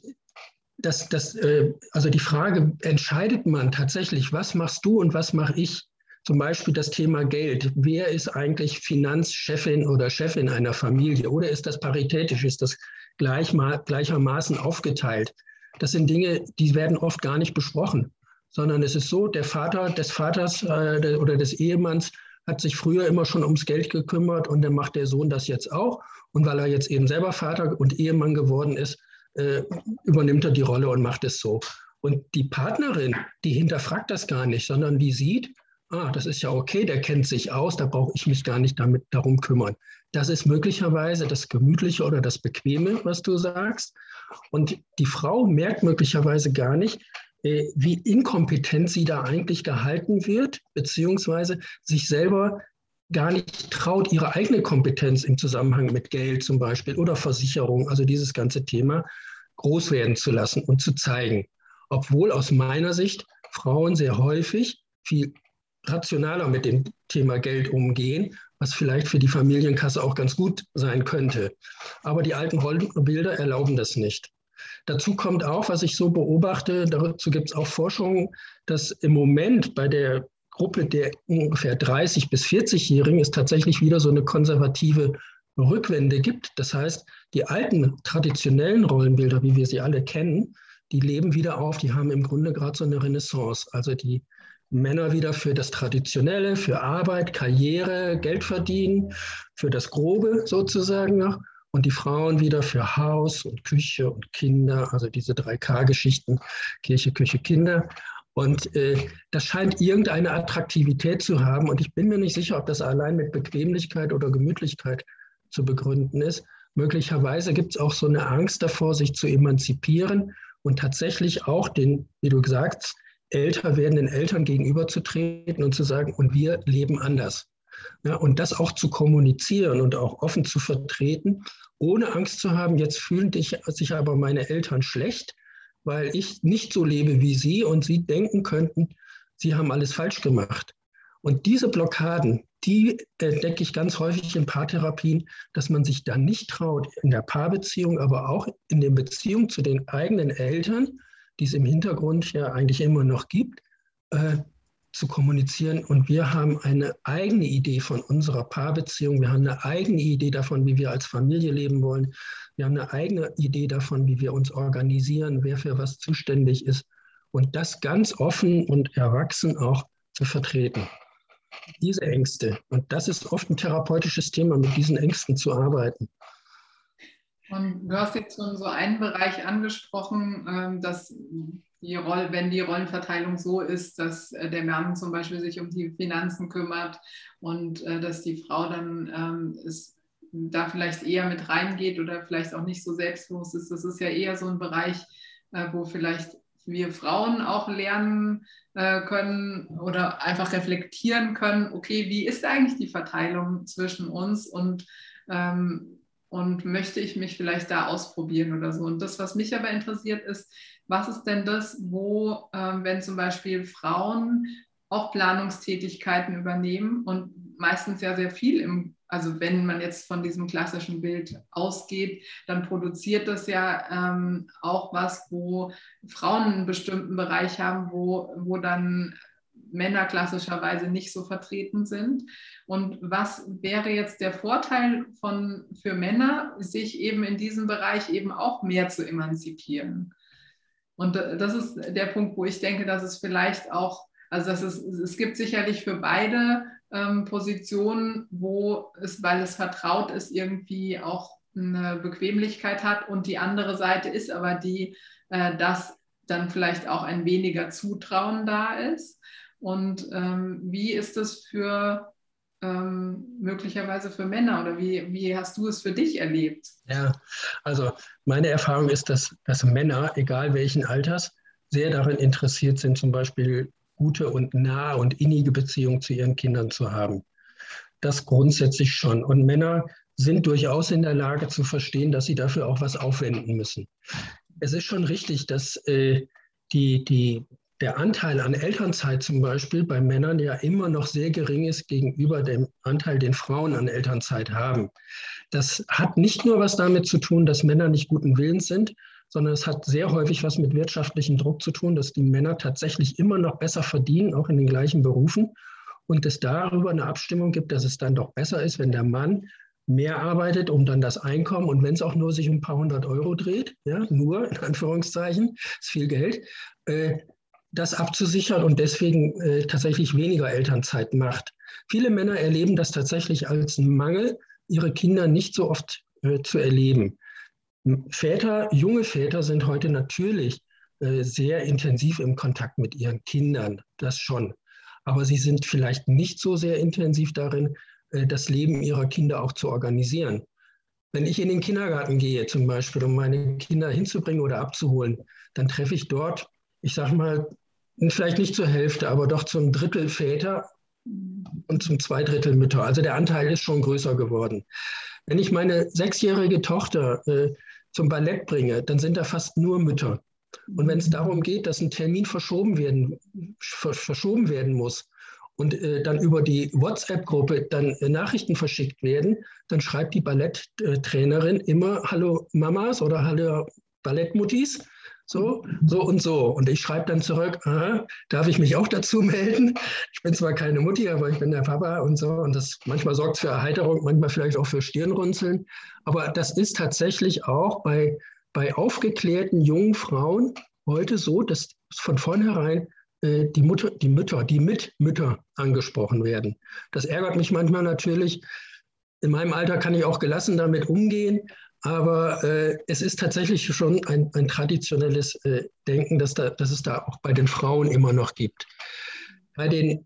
also die Frage, entscheidet man tatsächlich, was machst du und was mache ich? Zum Beispiel das Thema Geld. Wer ist eigentlich Finanzchefin oder Chefin einer Familie? Oder ist das paritätisch? Ist das gleichermaßen aufgeteilt? Das sind Dinge, die werden oft gar nicht besprochen, sondern es ist so, der Vater des Vaters oder des Ehemanns hat sich früher immer schon ums Geld gekümmert und dann macht der Sohn das jetzt auch. Und weil er jetzt eben selber Vater und Ehemann geworden ist, übernimmt er die Rolle und macht es so. Und die Partnerin, die hinterfragt das gar nicht, sondern die sieht, das ist ja okay, der kennt sich aus, da brauche ich mich gar nicht darum kümmern. Das ist möglicherweise das Gemütliche oder das Bequeme, was du sagst. Und die Frau merkt möglicherweise gar nicht, wie inkompetent sie da eigentlich gehalten wird, beziehungsweise sich selber gar nicht traut, ihre eigene Kompetenz im Zusammenhang mit Geld zum Beispiel oder Versicherung, also dieses ganze Thema, groß werden zu lassen und zu zeigen. Obwohl aus meiner Sicht Frauen sehr häufig viel rationaler mit dem Thema Geld umgehen, was vielleicht für die Familienkasse auch ganz gut sein könnte. Aber die alten Rollenbilder erlauben das nicht. Dazu kommt auch, was ich so beobachte, dazu gibt es auch Forschungen, dass im Moment bei der Gruppe der ungefähr 30- bis 40-Jährigen es tatsächlich wieder so eine konservative Rückwende gibt. Das heißt, die alten traditionellen Rollenbilder, wie wir sie alle kennen, die leben wieder auf, die haben im Grunde gerade so eine Renaissance. Also die Männer wieder für das Traditionelle, für Arbeit, Karriere, Geld verdienen, für das Grobe sozusagen noch. Und die Frauen wieder für Haus und Küche und Kinder, also diese 3K-Geschichten, Kirche, Küche, Kinder. Und das scheint irgendeine Attraktivität zu haben. Und ich bin mir nicht sicher, ob das allein mit Bequemlichkeit oder Gemütlichkeit zu begründen ist. Möglicherweise gibt es auch so eine Angst davor, sich zu emanzipieren und tatsächlich auch den, wie du sagst, älter werdenden Eltern gegenüberzutreten und zu sagen, und wir leben anders. Ja, und das auch zu kommunizieren und auch offen zu vertreten, ohne Angst zu haben, jetzt fühlen sich aber meine Eltern schlecht, weil ich nicht so lebe wie sie und sie denken könnten, sie haben alles falsch gemacht. Und diese Blockaden, die entdecke ich ganz häufig in Paartherapien, dass man sich dann nicht traut, in der Paarbeziehung, aber auch in der Beziehung zu den eigenen Eltern, die es im Hintergrund ja eigentlich immer noch gibt, zu kommunizieren. Und wir haben eine eigene Idee von unserer Paarbeziehung. Wir haben eine eigene Idee davon, wie wir als Familie leben wollen. Wir haben eine eigene Idee davon, wie wir uns organisieren, wer für was zuständig ist. Und das ganz offen und erwachsen auch zu vertreten. Diese Ängste. Und das ist oft ein therapeutisches Thema, mit diesen Ängsten zu arbeiten. Und du hast jetzt schon so einen Bereich angesprochen, dass wenn die Rollenverteilung so ist, dass der Mann zum Beispiel sich um die Finanzen kümmert und dass die Frau dann da vielleicht eher mit reingeht oder vielleicht auch nicht so selbstbewusst ist. Das ist ja eher so ein Bereich, wo vielleicht wir Frauen auch lernen können oder einfach reflektieren können, okay, wie ist eigentlich die Verteilung zwischen uns und möchte ich mich vielleicht da ausprobieren oder so. Und das, was mich aber interessiert, ist, was ist denn das, wo, wenn zum Beispiel Frauen auch Planungstätigkeiten übernehmen und meistens ja sehr viel also wenn man jetzt von diesem klassischen Bild ausgeht, dann produziert das ja auch was, wo Frauen einen bestimmten Bereich haben, wo dann Männer klassischerweise nicht so vertreten sind. Und was wäre jetzt der Vorteil für Männer, sich eben in diesem Bereich eben auch mehr zu emanzipieren? Und das ist der Punkt, wo ich denke, dass es vielleicht auch, also es gibt sicherlich für beide Positionen, weil es vertraut ist, irgendwie auch eine Bequemlichkeit hat. Und die andere Seite ist aber die, dass dann vielleicht auch ein weniger Zutrauen da ist. Und wie ist es möglicherweise für Männer oder wie hast du es für dich erlebt? Ja, also meine Erfahrung ist, dass Männer, egal welchen Alters, sehr daran interessiert sind, zum Beispiel gute und nahe und innige Beziehungen zu ihren Kindern zu haben. Das grundsätzlich schon. Und Männer sind durchaus in der Lage zu verstehen, dass sie dafür auch was aufwenden müssen. Es ist schon richtig, dass der Anteil an Elternzeit zum Beispiel bei Männern ja immer noch sehr gering ist gegenüber dem Anteil, den Frauen an Elternzeit haben. Das hat nicht nur was damit zu tun, dass Männer nicht guten Willens sind, sondern es hat sehr häufig was mit wirtschaftlichem Druck zu tun, dass die Männer tatsächlich immer noch besser verdienen, auch in den gleichen Berufen. Und es darüber eine Abstimmung gibt, dass es dann doch besser ist, wenn der Mann mehr arbeitet, um dann das Einkommen, und wenn es auch nur sich um ein paar 100 € dreht, ja, nur in Anführungszeichen, ist viel Geld, das abzusichern und deswegen tatsächlich weniger Elternzeit macht. Viele Männer erleben das tatsächlich als Mangel, ihre Kinder nicht so oft zu erleben. Junge Väter sind heute natürlich sehr intensiv im Kontakt mit ihren Kindern, das schon. Aber sie sind vielleicht nicht so sehr intensiv darin, das Leben ihrer Kinder auch zu organisieren. Wenn ich in den Kindergarten gehe, zum Beispiel, um meine Kinder hinzubringen oder abzuholen, dann treffe ich dort, ich sage mal, vielleicht nicht zur Hälfte, aber doch zum Drittel Väter und zum 2/3 Mütter. Also der Anteil ist schon größer geworden. Wenn ich meine 6-jährige Tochter zum Ballett bringe, dann sind da fast nur Mütter. Und wenn es darum geht, dass ein Termin verschoben werden muss und dann über die WhatsApp-Gruppe dann Nachrichten verschickt werden, dann schreibt die Balletttrainerin immer Hallo Mamas oder Hallo Ballettmuttis. So und so. Und ich schreibe dann zurück, darf ich mich auch dazu melden? Ich bin zwar keine Mutti, aber ich bin der Papa und so. Und das manchmal sorgt es für Erheiterung, manchmal vielleicht auch für Stirnrunzeln. Aber das ist tatsächlich auch bei aufgeklärten jungen Frauen heute so, dass von vornherein die Mitmütter angesprochen werden. Das ärgert mich manchmal natürlich. In meinem Alter kann ich auch gelassen damit umgehen. Aber es ist tatsächlich schon ein traditionelles Denken, dass es da auch bei den Frauen immer noch gibt. Bei den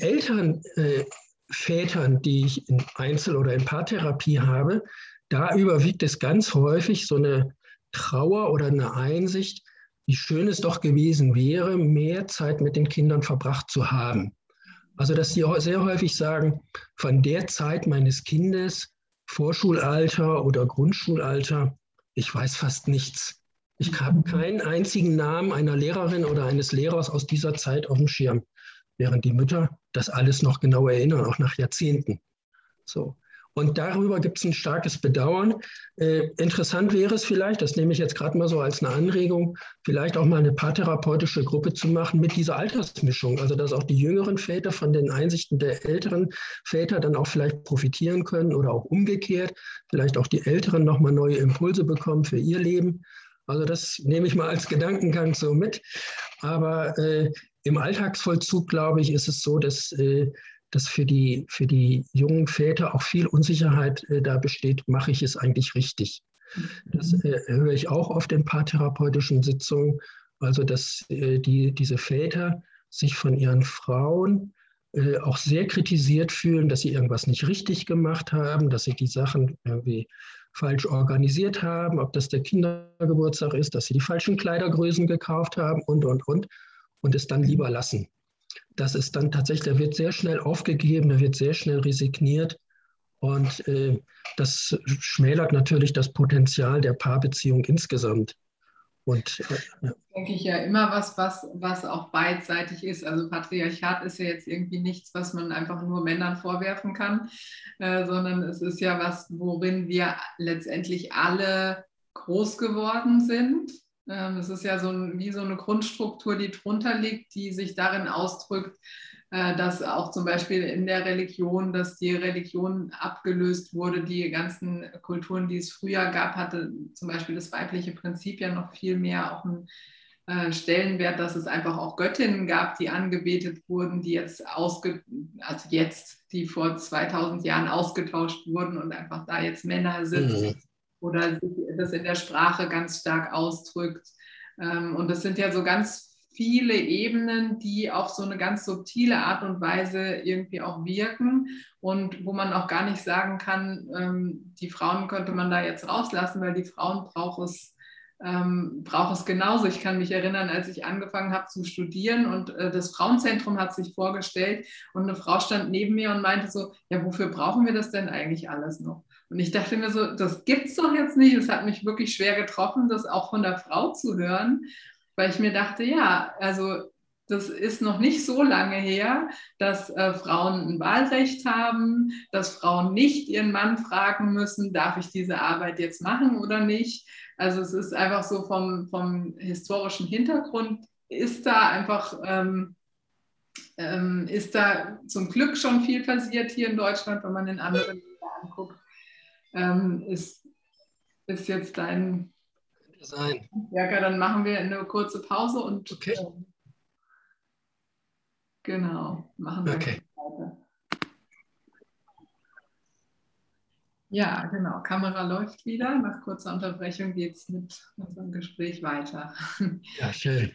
Vätern, die ich in Einzel- oder in Paartherapie habe, da überwiegt es ganz häufig so eine Trauer oder eine Einsicht, wie schön es doch gewesen wäre, mehr Zeit mit den Kindern verbracht zu haben. Also dass sie sehr häufig sagen, von der Zeit meines Kindes, Vorschulalter oder Grundschulalter, ich weiß fast nichts. Ich habe keinen einzigen Namen einer Lehrerin oder eines Lehrers aus dieser Zeit auf dem Schirm. während die Mütter das alles noch genau erinnern, auch nach Jahrzehnten. So. Und darüber gibt es ein starkes Bedauern. Interessant wäre es vielleicht, das nehme ich jetzt gerade mal so als eine Anregung, vielleicht auch mal eine paartherapeutische Gruppe zu machen mit dieser Altersmischung. Also dass auch die jüngeren Väter von den Einsichten der älteren Väter dann auch vielleicht profitieren können oder auch umgekehrt, vielleicht auch die Älteren nochmal neue Impulse bekommen für ihr Leben. Also das nehme ich mal als Gedankengang so mit. Aber im Alltagsvollzug, glaube ich, ist es so, dass für die jungen Väter auch viel Unsicherheit da besteht, mache ich es eigentlich richtig? Das höre ich auch oft in paartherapeutischen Sitzungen, also dass diese Väter sich von ihren Frauen auch sehr kritisiert fühlen, dass sie irgendwas nicht richtig gemacht haben, dass sie die Sachen irgendwie falsch organisiert haben, ob das der Kindergeburtstag ist, dass sie die falschen Kleidergrößen gekauft haben und es dann lieber lassen. Das ist dann tatsächlich, da wird sehr schnell aufgegeben, da wird sehr schnell resigniert und das schmälert natürlich das Potenzial der Paarbeziehung insgesamt. Und Denke ich ja immer was auch beidseitig ist. Also Patriarchat ist ja jetzt irgendwie nichts, was man einfach nur Männern vorwerfen kann, sondern es ist ja was, worin wir letztendlich alle groß geworden sind. Es ist ja wie so eine Grundstruktur, die drunter liegt, die sich darin ausdrückt, dass auch zum Beispiel in der Religion, dass die Religion abgelöst wurde. Die ganzen Kulturen, die es früher gab, hatte zum Beispiel das weibliche Prinzip ja noch viel mehr auch einen Stellenwert, dass es einfach auch Göttinnen gab, die angebetet wurden, die vor 2000 Jahren ausgetauscht wurden und einfach da jetzt Männer sitzen oder sich das in der Sprache ganz stark ausdrückt. Und das sind ja so ganz viele Ebenen, die auf so eine ganz subtile Art und Weise irgendwie auch wirken und wo man auch gar nicht sagen kann, die Frauen könnte man da jetzt rauslassen, weil die Frauen braucht es genauso. Ich kann mich erinnern, als ich angefangen habe zu studieren und das Frauenzentrum hat sich vorgestellt und eine Frau stand neben mir und meinte so, ja, wofür brauchen wir das denn eigentlich alles noch? Und ich dachte mir so, das gibt's doch jetzt nicht. Es hat mich wirklich schwer getroffen, das auch von der Frau zu hören, weil ich mir dachte, ja, also das ist noch nicht so lange her, dass Frauen ein Wahlrecht haben, dass Frauen nicht ihren Mann fragen müssen, darf ich diese Arbeit jetzt machen oder nicht. Also es ist einfach so vom historischen Hintergrund ist da einfach ist da zum Glück schon viel passiert hier in Deutschland, wenn man in anderen Ländern anguckt. Ist jetzt dein sein. Werker, dann machen wir eine kurze Pause und Okay. Genau, machen wir Okay. weiter. Ja, genau, Kamera läuft wieder. Nach kurzer Unterbrechung geht es mit unserem Gespräch weiter. Ja, schön.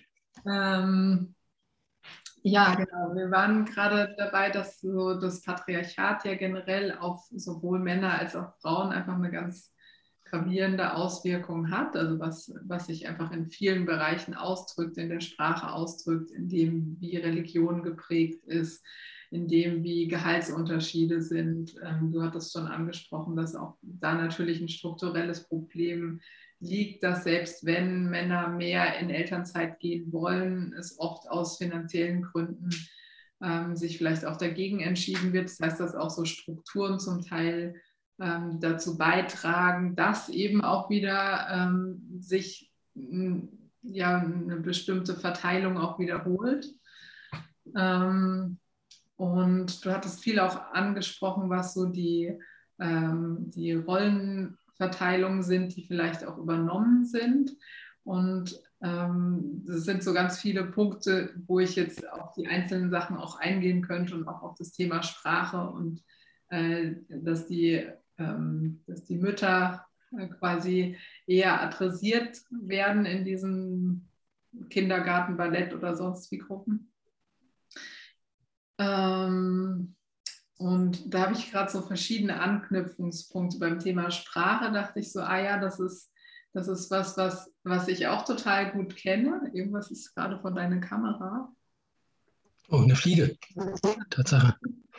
Ja, genau. Wir waren gerade dabei, dass so das Patriarchat ja generell auf sowohl Männer als auch Frauen einfach eine ganz gravierende Auswirkung hat. Also was sich einfach in vielen Bereichen ausdrückt, in der Sprache ausdrückt, in dem, wie Religion geprägt ist, in dem, wie Gehaltsunterschiede sind. Du hattest schon angesprochen, dass auch da natürlich ein strukturelles Problem liegt, dass selbst wenn Männer mehr in Elternzeit gehen wollen, es oft aus finanziellen Gründen sich vielleicht auch dagegen entschieden wird. Das heißt, dass auch so Strukturen zum Teil dazu beitragen, dass eben auch wieder sich ja, eine bestimmte Verteilung auch wiederholt. Und du hattest viel auch angesprochen, was so die Rollenverteilungen sind, die vielleicht auch übernommen sind. Und das sind so ganz viele Punkte, wo ich jetzt auf die einzelnen Sachen auch eingehen könnte und auch auf das Thema Sprache und dass die Mütter quasi eher adressiert werden in diesen Kindergarten, Ballett oder sonst wie Gruppen. Und da habe ich gerade so verschiedene Anknüpfungspunkte beim Thema Sprache. Dachte ich so, ja, das ist was ich auch total gut kenne. Irgendwas ist gerade von deiner Kamera. Oh, eine Fliege. Tatsache.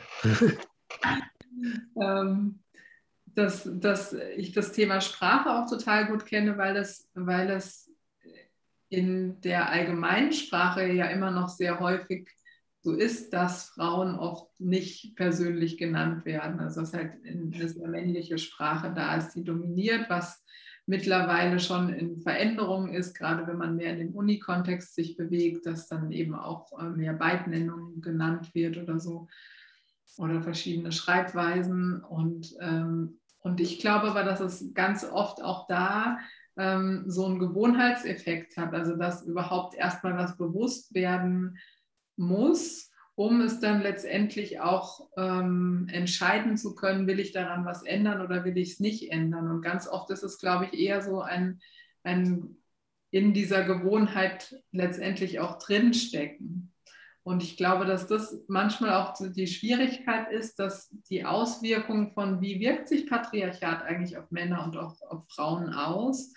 Dass ich das Thema Sprache auch total gut kenne, weil es in der Allgemeinsprache ja immer noch sehr häufig so ist, dass Frauen oft nicht persönlich genannt werden. Also dass halt eine sehr männliche Sprache da ist, die dominiert, was mittlerweile schon in Veränderung ist, gerade wenn man mehr in dem Uni-Kontext sich bewegt, dass dann eben auch mehr Beidnennung genannt wird oder so oder verschiedene Schreibweisen. Und ich glaube aber, dass es ganz oft auch da so einen Gewohnheitseffekt hat, also dass überhaupt erstmal was bewusst werden muss, um es dann letztendlich auch entscheiden zu können, will ich daran was ändern oder will ich es nicht ändern. Und ganz oft ist es, glaube ich, eher so ein in dieser Gewohnheit letztendlich auch drinstecken. Und ich glaube, dass das manchmal auch die Schwierigkeit ist, dass die Auswirkungen von, wie wirkt sich Patriarchat eigentlich auf Männer und auch auf Frauen aus,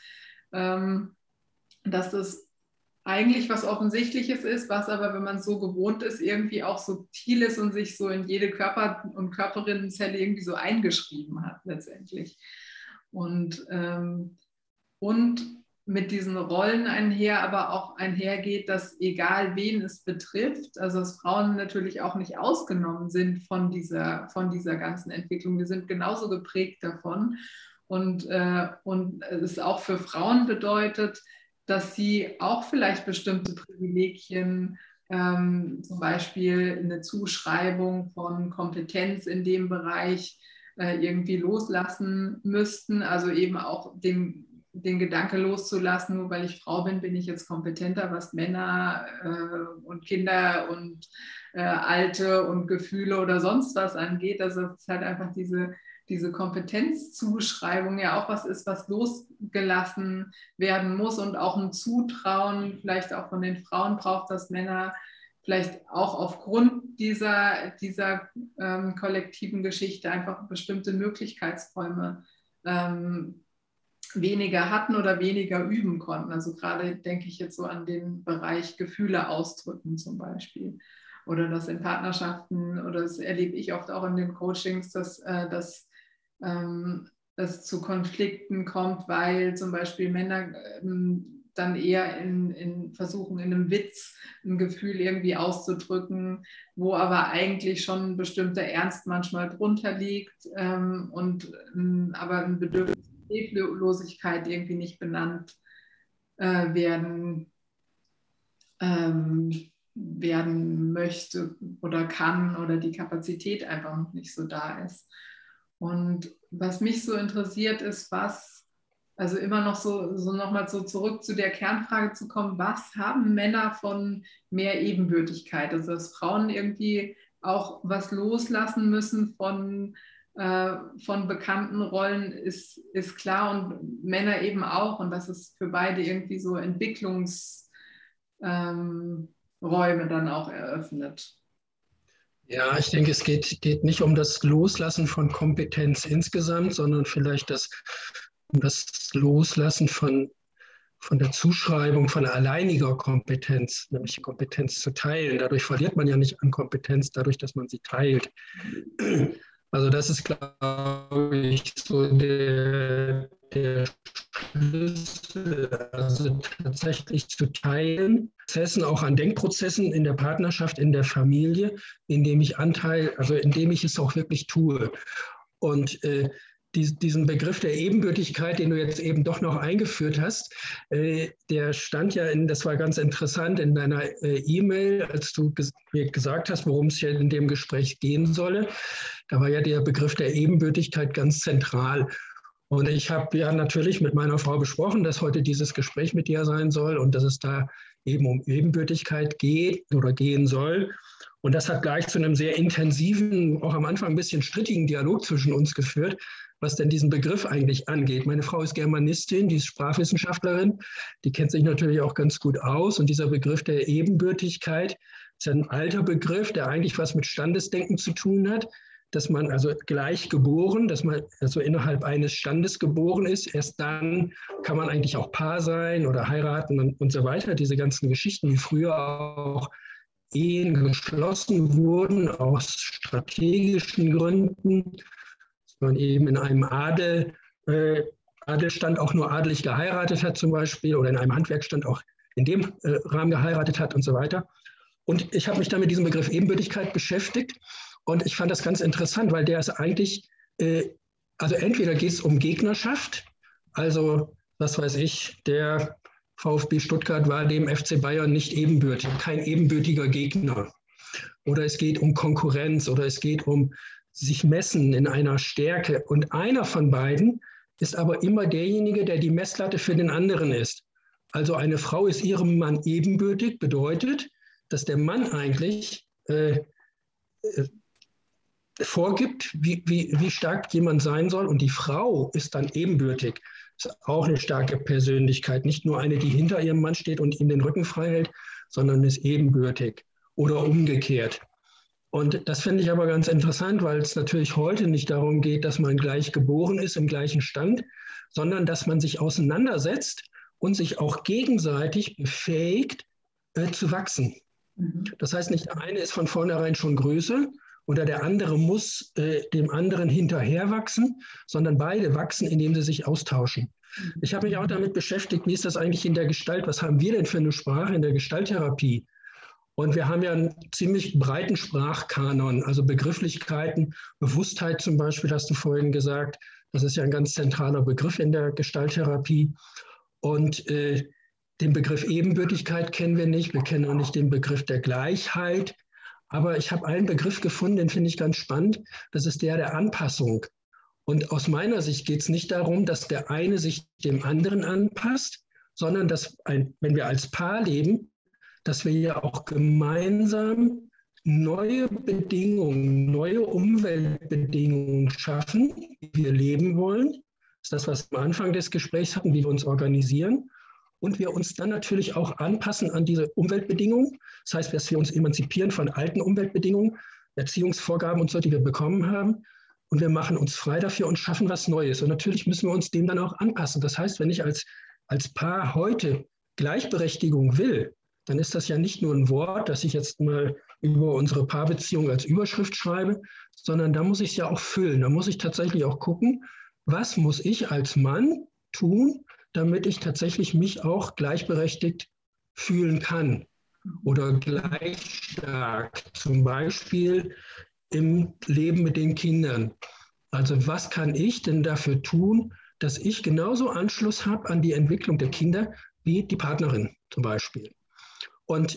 dass das eigentlich was Offensichtliches ist, was aber, wenn man so gewohnt ist, irgendwie auch subtil ist und sich so in jede Körper- und Körperinnenzelle irgendwie so eingeschrieben hat letztendlich. Und mit diesen Rollen aber auch einhergeht, dass egal wen es betrifft, also dass Frauen natürlich auch nicht ausgenommen sind von dieser ganzen Entwicklung. Wir sind genauso geprägt davon. Und es auch für Frauen bedeutet, dass sie auch vielleicht bestimmte Privilegien, zum Beispiel eine Zuschreibung von Kompetenz in dem Bereich, irgendwie loslassen müssten. Also eben auch den Gedanke loszulassen, nur weil ich Frau bin, bin ich jetzt kompetenter, was Männer und Kinder und Alte und Gefühle oder sonst was angeht. Also es ist halt einfach diese Kompetenzzuschreibung ja auch was ist, was losgelassen werden muss und auch ein Zutrauen vielleicht auch von den Frauen braucht, dass Männer vielleicht auch aufgrund dieser kollektiven Geschichte einfach bestimmte Möglichkeitsräume weniger hatten oder weniger üben konnten. Also gerade denke ich jetzt so an den Bereich Gefühle ausdrücken zum Beispiel. Oder das in Partnerschaften, oder das erlebe ich oft auch in den Coachings, dass es zu Konflikten kommt, weil zum Beispiel Männer dann eher versuchen, in einem Witz ein Gefühl irgendwie auszudrücken, wo aber eigentlich schon ein bestimmter Ernst manchmal drunter liegt aber ein Bedürfnis Hilflosigkeit irgendwie nicht benannt werden möchte oder kann oder die Kapazität einfach noch nicht so da ist. Und was mich so interessiert ist, also immer noch so nochmal so zurück zu der Kernfrage zu kommen, was haben Männer von mehr Ebenbürtigkeit? Also dass Frauen irgendwie auch was loslassen müssen von bekannten Rollen ist klar und Männer eben auch und dass es für beide irgendwie so Entwicklungsräume dann auch eröffnet. Ja, ich denke, es geht nicht um das Loslassen von Kompetenz insgesamt, sondern vielleicht um das Loslassen von der Zuschreibung von alleiniger Kompetenz, nämlich die Kompetenz zu teilen. Dadurch verliert man ja nicht an Kompetenz, dadurch, dass man sie teilt. Also das ist, glaube ich, so der Schlüssel, also tatsächlich zu teilen, Prozessen, auch an Denkprozessen in der Partnerschaft, in der Familie, indem ich es auch wirklich tue. Und diesen Begriff der Ebenbürtigkeit, den du jetzt eben doch noch eingeführt hast, der stand ja das war ganz interessant in deiner E-Mail, als du mir gesagt hast, worum es hier in dem Gespräch gehen solle. Da war ja der Begriff der Ebenbürtigkeit ganz zentral. Und ich habe ja natürlich mit meiner Frau besprochen, dass heute dieses Gespräch mit dir sein soll und dass es da eben um Ebenbürtigkeit geht oder gehen soll. Und das hat gleich zu einem sehr intensiven, auch am Anfang ein bisschen strittigen Dialog zwischen uns geführt, was denn diesen Begriff eigentlich angeht. Meine Frau ist Germanistin, die ist Sprachwissenschaftlerin, die kennt sich natürlich auch ganz gut aus. Und dieser Begriff der Ebenbürtigkeit ist ein alter Begriff, der eigentlich was mit Standesdenken zu tun hat, dass man also gleich geboren, dass man also innerhalb eines Standes geboren ist. Erst dann kann man eigentlich auch Paar sein oder heiraten und so weiter. Diese ganzen Geschichten, die früher auch Ehen geschlossen wurden aus strategischen Gründen, dass man eben in einem Adelstand auch nur adelig geheiratet hat zum Beispiel oder in einem Handwerksstand auch in dem Rahmen geheiratet hat und so weiter. Und ich habe mich dann mit diesem Begriff Ebenbürtigkeit beschäftigt und ich fand das ganz interessant, weil der ist eigentlich, also entweder geht es um Gegnerschaft, also was weiß ich, der VfB Stuttgart war dem FC Bayern nicht ebenbürtig, kein ebenbürtiger Gegner. Oder es geht um Konkurrenz oder es geht um sich messen in einer Stärke. Und einer von beiden ist aber immer derjenige, der die Messlatte für den anderen ist. Also eine Frau ist ihrem Mann ebenbürtig, bedeutet, dass der Mann eigentlich vorgibt, wie stark jemand sein soll. Und die Frau ist dann ebenbürtig. Das ist auch eine starke Persönlichkeit. Nicht nur eine, die hinter ihrem Mann steht und ihm den Rücken frei hält, sondern ist ebenbürtig oder umgekehrt. Und das finde ich aber ganz interessant, weil es natürlich heute nicht darum geht, dass man gleich geboren ist, im gleichen Stand, sondern dass man sich auseinandersetzt und sich auch gegenseitig befähigt, zu wachsen. Das heißt, nicht der eine ist von vornherein schon größer oder der andere muss dem anderen hinterher wachsen, sondern beide wachsen, indem sie sich austauschen. Ich habe mich auch damit beschäftigt, wie ist das eigentlich in der Gestalt? Was haben wir denn für eine Sprache in der Gestalttherapie? Und wir haben ja einen ziemlich breiten Sprachkanon, also Begrifflichkeiten, Bewusstheit zum Beispiel, hast du vorhin gesagt. Das ist ja ein ganz zentraler Begriff in der Gestalttherapie. Und den Begriff Ebenbürtigkeit kennen wir nicht. Wir kennen auch nicht den Begriff der Gleichheit. Aber ich habe einen Begriff gefunden, den finde ich ganz spannend. Das ist der Anpassung. Und aus meiner Sicht geht es nicht darum, dass der eine sich dem anderen anpasst, sondern dass, wenn wir als Paar leben, dass wir ja auch gemeinsam neue Bedingungen, neue Umweltbedingungen schaffen, wie wir leben wollen. Das ist das, was wir am Anfang des Gesprächs hatten, wie wir uns organisieren. Und wir uns dann natürlich auch anpassen an diese Umweltbedingungen. Das heißt, dass wir uns emanzipieren von alten Umweltbedingungen, Erziehungsvorgaben und so, die wir bekommen haben. Und wir machen uns frei dafür und schaffen was Neues. Und natürlich müssen wir uns dem dann auch anpassen. Das heißt, wenn ich als Paar heute Gleichberechtigung will, dann ist das ja nicht nur ein Wort, das ich jetzt mal über unsere Paarbeziehung als Überschrift schreibe, sondern da muss ich es ja auch füllen. Da muss ich tatsächlich auch gucken, was muss ich als Mann tun, damit ich tatsächlich mich auch gleichberechtigt fühlen kann oder gleich stark, zum Beispiel im Leben mit den Kindern. Also was kann ich denn dafür tun, dass ich genauso Anschluss habe an die Entwicklung der Kinder wie die Partnerin zum Beispiel. Und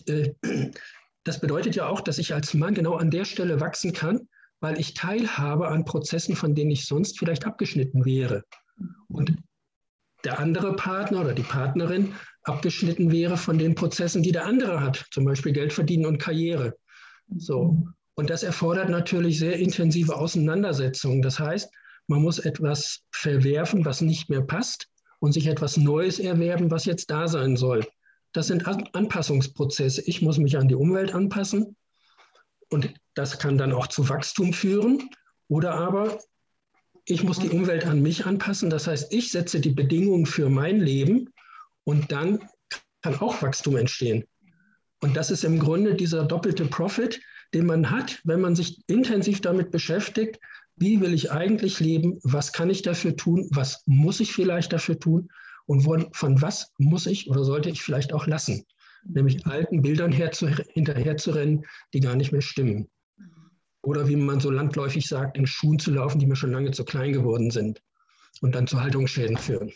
das bedeutet ja auch, dass ich als Mann genau an der Stelle wachsen kann, weil ich teilhabe an Prozessen, von denen ich sonst vielleicht abgeschnitten wäre. Und der andere Partner oder die Partnerin abgeschnitten wäre von den Prozessen, die der andere hat, zum Beispiel Geld verdienen und Karriere. So. Und das erfordert natürlich sehr intensive Auseinandersetzungen. Das heißt, man muss etwas verwerfen, was nicht mehr passt, und sich etwas Neues erwerben, was jetzt da sein soll. Das sind Anpassungsprozesse. Ich muss mich an die Umwelt anpassen und das kann dann auch zu Wachstum führen. Oder aber ich muss die Umwelt an mich anpassen. Das heißt, ich setze die Bedingungen für mein Leben und dann kann auch Wachstum entstehen. Und das ist im Grunde dieser doppelte Profit, den man hat, wenn man sich intensiv damit beschäftigt, wie will ich eigentlich leben, was kann ich dafür tun, was muss ich vielleicht dafür tun und von was muss ich oder sollte ich vielleicht auch lassen, nämlich alten Bildern hinterher zu rennen, die gar nicht mehr stimmen. Oder wie man so landläufig sagt, in Schuhen zu laufen, die mir schon lange zu klein geworden sind und dann zu Haltungsschäden führen.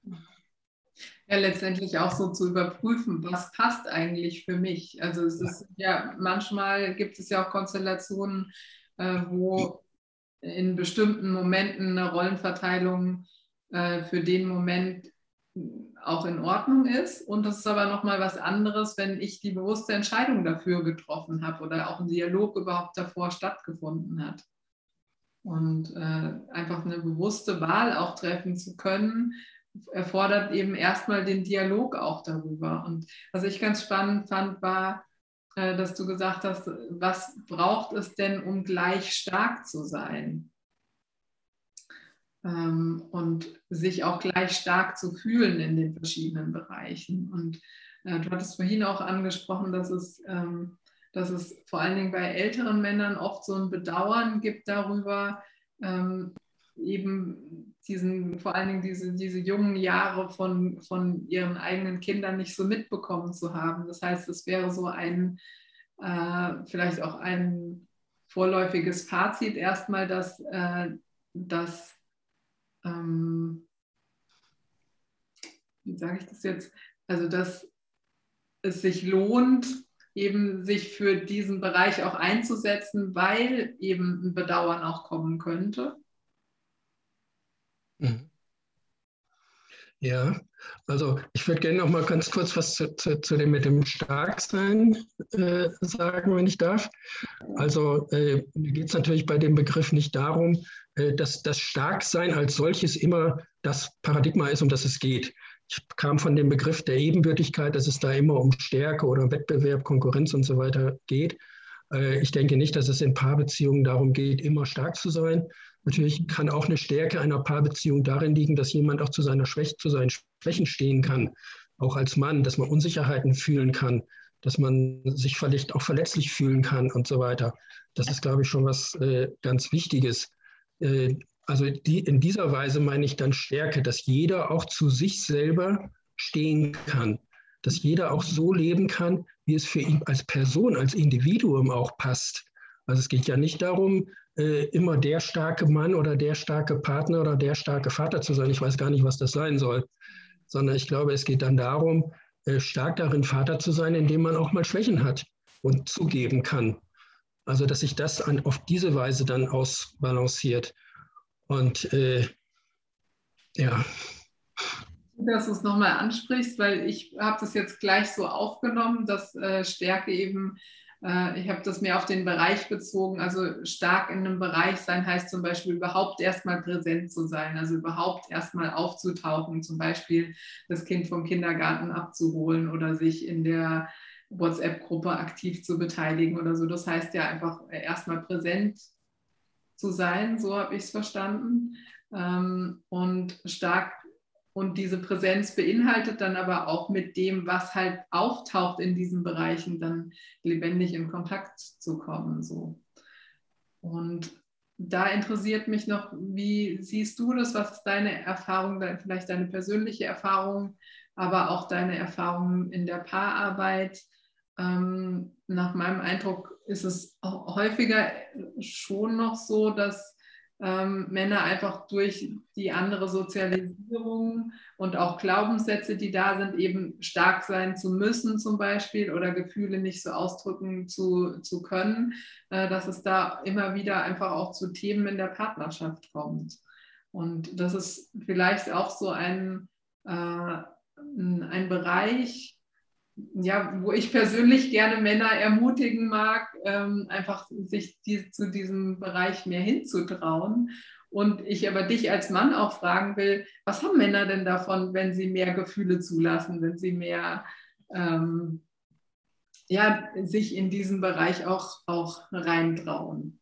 Ja, letztendlich auch so zu überprüfen, was passt eigentlich für mich. Also es ist ja, manchmal gibt es ja auch Konstellationen, wo in bestimmten Momenten eine Rollenverteilung für den Moment auch in Ordnung ist. Und das ist aber nochmal was anderes, wenn ich die bewusste Entscheidung dafür getroffen habe oder auch ein Dialog überhaupt davor stattgefunden hat. Und einfach eine bewusste Wahl auch treffen zu können, erfordert eben erstmal den Dialog auch darüber. Und was ich ganz spannend fand, war, dass du gesagt hast, was braucht es denn, um gleich stark zu sein? Und sich auch gleich stark zu fühlen in den verschiedenen Bereichen. Und du hattest vorhin auch angesprochen, dass es vor allen Dingen bei älteren Männern oft so ein Bedauern gibt darüber, eben vor allen Dingen diese jungen Jahre von ihren eigenen Kindern nicht so mitbekommen zu haben. Das heißt, es wäre so ein vielleicht auch ein vorläufiges Fazit erstmal, dass wie sage ich das jetzt, also dass es sich lohnt, eben sich für diesen Bereich auch einzusetzen, weil eben ein Bedauern auch kommen könnte. Ja, also ich würde gerne noch mal ganz kurz was zu dem mit dem Starksein sagen, wenn ich darf. Also mir geht es natürlich bei dem Begriff nicht darum, dass das Starksein als solches immer das Paradigma ist, um das es geht. Ich kam von dem Begriff der Ebenbürtigkeit, dass es da immer um Stärke oder Wettbewerb, Konkurrenz und so weiter geht. Ich denke nicht, dass es in Paarbeziehungen darum geht, immer stark zu sein. Natürlich kann auch eine Stärke einer Paarbeziehung darin liegen, dass jemand auch zu seinen Schwächen stehen kann, auch als Mann, dass man Unsicherheiten fühlen kann, dass man sich vielleicht auch verletzlich fühlen kann und so weiter. Das ist, glaube ich, schon was ganz Wichtiges. Also in dieser Weise meine ich dann Stärke, dass jeder auch zu sich selber stehen kann, dass jeder auch so leben kann, wie es für ihn als Person, als Individuum auch passt. Also es geht ja nicht darum, immer der starke Mann oder der starke Partner oder der starke Vater zu sein. Ich weiß gar nicht, was das sein soll, sondern ich glaube, es geht dann darum, stark darin Vater zu sein, indem man auch mal Schwächen hat und zugeben kann. Also dass sich das auf diese Weise dann ausbalanciert. Und ja. Dass du es nochmal ansprichst, weil ich habe das jetzt gleich so aufgenommen, dass Stärke eben, ich habe das mehr auf den Bereich bezogen, also stark in einem Bereich sein heißt zum Beispiel überhaupt erstmal präsent zu sein, also überhaupt erstmal aufzutauchen, zum Beispiel das Kind vom Kindergarten abzuholen oder sich in der WhatsApp-Gruppe aktiv zu beteiligen oder so. Das heißt ja einfach erstmal präsent zu sein, so habe ich es verstanden. Und stark und diese Präsenz beinhaltet dann aber auch mit dem, was halt auftaucht in diesen Bereichen, dann lebendig in Kontakt zu kommen. So. Und da interessiert mich noch, wie siehst du das? Was ist deine Erfahrung, vielleicht deine persönliche Erfahrung, aber auch deine Erfahrung in der Paararbeit? Nach meinem Eindruck ist es häufiger schon noch so, dass Männer einfach durch die andere Sozialisierung und auch Glaubenssätze, die da sind, eben stark sein zu müssen zum Beispiel oder Gefühle nicht so ausdrücken zu können, dass es da immer wieder einfach auch zu Themen in der Partnerschaft kommt. Und das ist vielleicht auch so ein Bereich, ja, wo ich persönlich gerne Männer ermutigen mag, einfach sich zu diesem Bereich mehr hinzutrauen. Und ich aber dich als Mann auch fragen will, was haben Männer denn davon, wenn sie mehr Gefühle zulassen, wenn sie mehr sich in diesen Bereich auch reintrauen?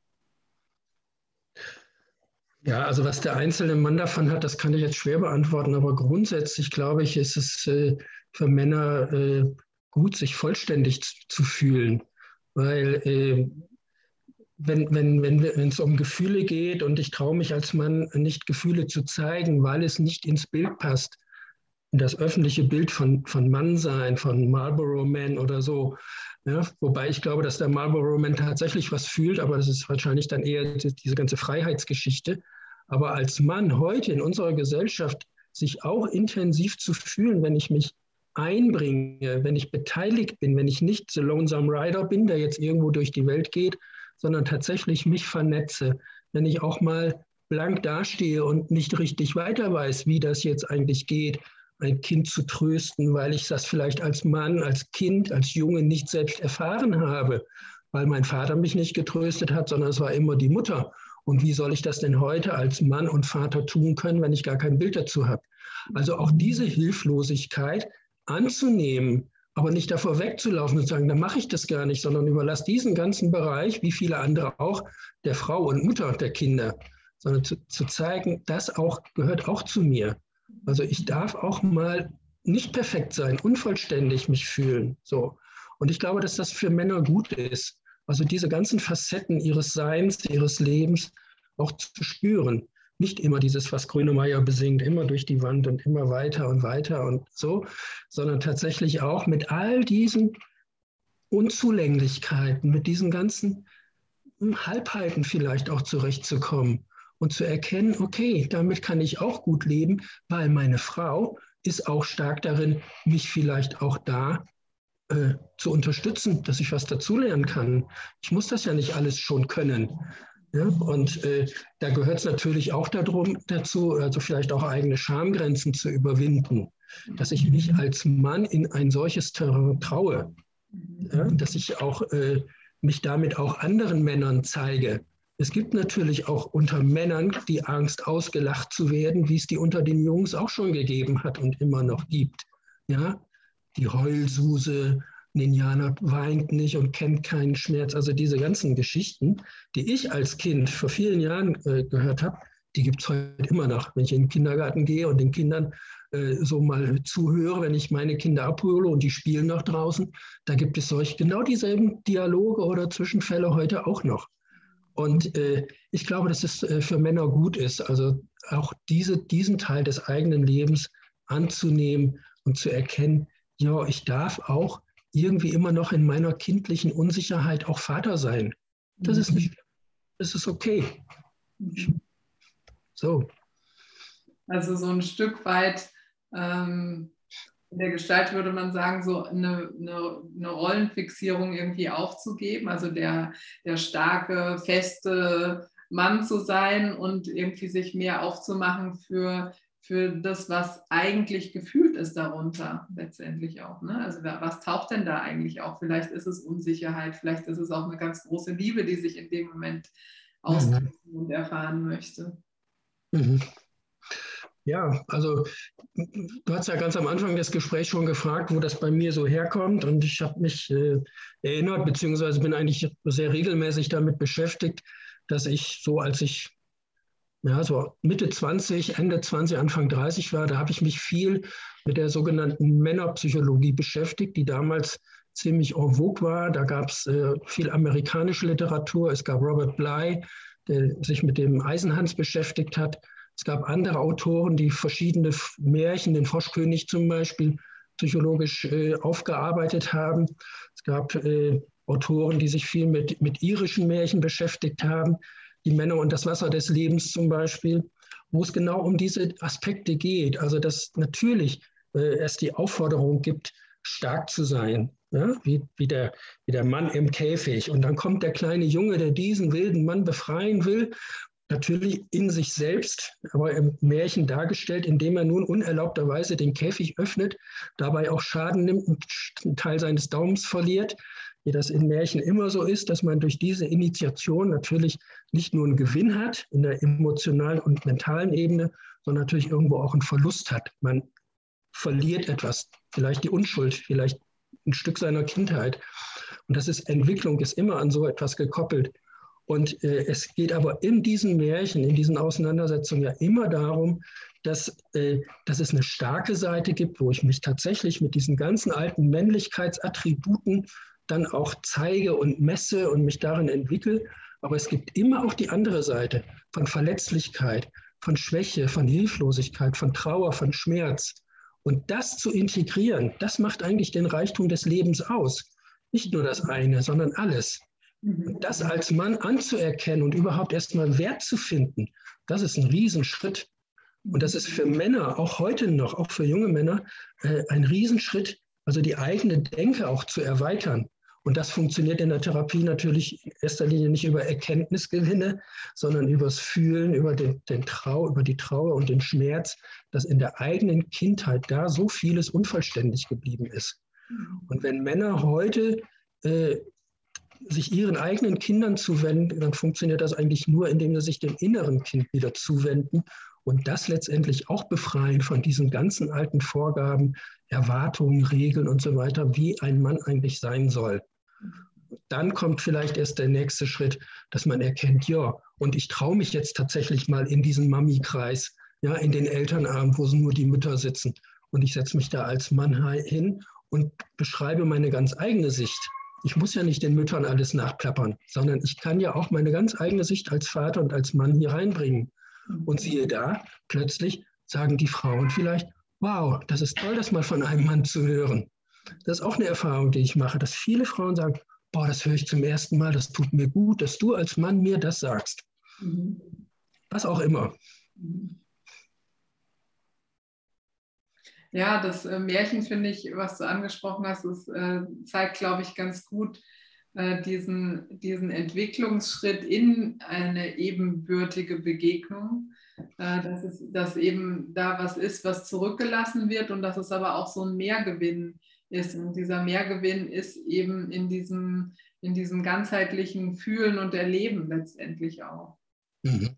Ja, also was der einzelne Mann davon hat, das kann ich jetzt schwer beantworten, aber grundsätzlich glaube ich, ist es für Männer gut, sich vollständig zu fühlen, weil wenn es um Gefühle geht und ich traue mich als Mann nicht Gefühle zu zeigen, weil es nicht ins Bild passt, in das öffentliche Bild von Mannsein, von Marlboro Man oder so. Ja, wobei ich glaube, dass der Marlboro Man tatsächlich was fühlt, aber das ist wahrscheinlich dann eher diese ganze Freiheitsgeschichte. Aber als Mann heute in unserer Gesellschaft sich auch intensiv zu fühlen, wenn ich mich einbringe, wenn ich beteiligt bin, wenn ich nicht the Lonesome Rider bin, der jetzt irgendwo durch die Welt geht, sondern tatsächlich mich vernetze, wenn ich auch mal blank dastehe und nicht richtig weiter weiß, wie das jetzt eigentlich geht, ein Kind zu trösten, weil ich das vielleicht als Mann, als Kind, als Junge nicht selbst erfahren habe, weil mein Vater mich nicht getröstet hat, sondern es war immer die Mutter. Und wie soll ich das denn heute als Mann und Vater tun können, wenn ich gar kein Bild dazu habe? Also auch diese Hilflosigkeit anzunehmen, aber nicht davor wegzulaufen und zu sagen, dann mache ich das gar nicht, sondern überlasse diesen ganzen Bereich, wie viele andere auch, der Frau und Mutter der Kinder, sondern zu zeigen, das auch gehört auch zu mir. Also ich darf auch mal nicht perfekt sein, unvollständig mich fühlen. So. Und ich glaube, dass das für Männer gut ist. Also diese ganzen Facetten ihres Seins, ihres Lebens auch zu spüren. Nicht immer dieses, was Grönemeyer besingt, immer durch die Wand und immer weiter und so, sondern tatsächlich auch mit all diesen Unzulänglichkeiten, mit diesen ganzen Halbheiten vielleicht auch zurechtzukommen und zu erkennen, okay, damit kann ich auch gut leben, weil meine Frau ist auch stark darin, mich vielleicht auch da zu unterstützen, dass ich was dazulernen kann. Ich muss das ja nicht alles schon können. Ja? Und da gehört es natürlich auch dazu, also vielleicht auch eigene Schamgrenzen zu überwinden, dass ich mich als Mann in ein solches Terrain traue, ja? Dass ich auch mich damit auch anderen Männern zeige. Es gibt natürlich auch unter Männern die Angst, ausgelacht zu werden, wie es die unter den Jungs auch schon gegeben hat und immer noch gibt. Ja? Die Heulsuse, Ninjana weint nicht und kennt keinen Schmerz. Also diese ganzen Geschichten, die ich als Kind vor vielen Jahren gehört habe, die gibt es heute immer noch. Wenn ich in den Kindergarten gehe und den Kindern so mal zuhöre, wenn ich meine Kinder abhole und die spielen noch draußen, da gibt es genau dieselben Dialoge oder Zwischenfälle heute auch noch. Und ich glaube, dass es für Männer gut ist, also auch diesen Teil des eigenen Lebens anzunehmen und zu erkennen, ja, ich darf auch irgendwie immer noch in meiner kindlichen Unsicherheit auch Vater sein. Das ist nicht, das ist okay. So. Also so ein Stück weit in der Gestalt würde man sagen, so eine Rollenfixierung irgendwie aufzugeben, also der starke, feste Mann zu sein und irgendwie sich mehr aufzumachen für das, was eigentlich gefühlt ist darunter letztendlich auch. Ne? Also was taucht denn da eigentlich auch? Vielleicht ist es Unsicherheit, vielleicht ist es auch eine ganz große Liebe, die sich in dem Moment ausdrücken und erfahren möchte. Mhm. Ja, also du hast ja ganz am Anfang des Gesprächs schon gefragt, wo das bei mir so herkommt. Und ich habe mich erinnert, beziehungsweise bin eigentlich sehr regelmäßig damit beschäftigt, dass ich so, als ich so Mitte 20, Ende 20, Anfang 30 war, da habe ich mich viel mit der sogenannten Männerpsychologie beschäftigt, die damals ziemlich en vogue war. Da gab es viel amerikanische Literatur. Es gab Robert Bly, der sich mit dem Eisenhans beschäftigt hat. Es gab andere Autoren, die verschiedene Märchen, den Froschkönig zum Beispiel, psychologisch aufgearbeitet haben. Es gab Autoren, die sich viel mit irischen Märchen beschäftigt haben, die Männer und das Wasser des Lebens zum Beispiel, wo es genau um diese Aspekte geht. Also dass natürlich es die Aufforderung gibt, stark zu sein, ja? wie der Mann im Käfig. Und dann kommt der kleine Junge, der diesen wilden Mann befreien will, natürlich in sich selbst, aber im Märchen dargestellt, indem er nun unerlaubterweise den Käfig öffnet, dabei auch Schaden nimmt und einen Teil seines Daumens verliert, wie das in Märchen immer so ist, dass man durch diese Initiation natürlich nicht nur einen Gewinn hat in der emotionalen und mentalen Ebene, sondern natürlich irgendwo auch einen Verlust hat. Man verliert etwas, vielleicht die Unschuld, vielleicht ein Stück seiner Kindheit. Und das ist Entwicklung, ist immer an so etwas gekoppelt. Und es geht aber in diesen Märchen, in diesen Auseinandersetzungen ja immer darum, dass es eine starke Seite gibt, wo ich mich tatsächlich mit diesen ganzen alten Männlichkeitsattributen dann auch zeige und messe und mich darin entwickle. Aber es gibt immer auch die andere Seite von Verletzlichkeit, von Schwäche, von Hilflosigkeit, von Trauer, von Schmerz. Und das zu integrieren, das macht eigentlich den Reichtum des Lebens aus. Nicht nur das eine, sondern alles. Und das als Mann anzuerkennen und überhaupt erstmal Wert zu finden, das ist ein Riesenschritt. Und das ist für Männer, auch heute noch, auch für junge Männer, ein Riesenschritt, also die eigene Denke auch zu erweitern. Und das funktioniert in der Therapie natürlich in erster Linie nicht über Erkenntnisgewinne, sondern übers Fühlen, über die Trauer und den Schmerz, dass in der eigenen Kindheit da so vieles unvollständig geblieben ist. Und wenn Männer heute sich ihren eigenen Kindern zuwenden, dann funktioniert das eigentlich nur, indem sie sich dem inneren Kind wieder zuwenden und das letztendlich auch befreien von diesen ganzen alten Vorgaben, Erwartungen, Regeln und so weiter, wie ein Mann eigentlich sein soll. Dann kommt vielleicht erst der nächste Schritt, dass man erkennt, ja, und ich traue mich jetzt tatsächlich mal in diesen Mami-Kreis, ja, in den Elternabend, wo nur die Mütter sitzen. Und ich setze mich da als Mann hin und beschreibe meine ganz eigene Sicht. Ich muss ja nicht den Müttern alles nachplappern, sondern ich kann ja auch meine ganz eigene Sicht als Vater und als Mann hier reinbringen. Und siehe da, plötzlich sagen die Frauen vielleicht, wow, das ist toll, das mal von einem Mann zu hören. Das ist auch eine Erfahrung, die ich mache, dass viele Frauen sagen, boah, das höre ich zum ersten Mal, das tut mir gut, dass du als Mann mir das sagst. Mhm. Was auch immer. Mhm. Ja, das Märchen, finde ich, was du angesprochen hast, das zeigt, glaube ich, ganz gut diesen Entwicklungsschritt in eine ebenbürtige Begegnung. Dass eben da was ist, was zurückgelassen wird und dass es aber auch so ein Mehrgewinn ist. Und dieser Mehrgewinn ist eben in diesem ganzheitlichen Fühlen und Erleben letztendlich auch. Mhm.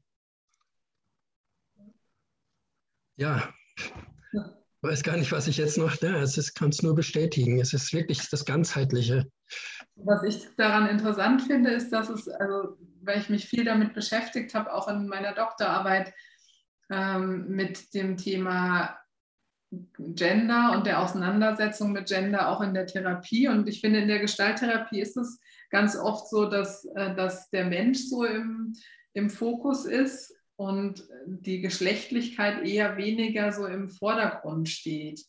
Ja, ich weiß gar nicht, was ich jetzt noch, kann es nur bestätigen. Es ist wirklich das Ganzheitliche. Was ich daran interessant finde, ist, dass es, also weil ich mich viel damit beschäftigt habe, auch in meiner Doktorarbeit mit dem Thema Gender und der Auseinandersetzung mit Gender auch in der Therapie. Und ich finde, in der Gestalttherapie ist es ganz oft so, dass der Mensch so im Fokus ist und die Geschlechtlichkeit eher weniger so im Vordergrund steht.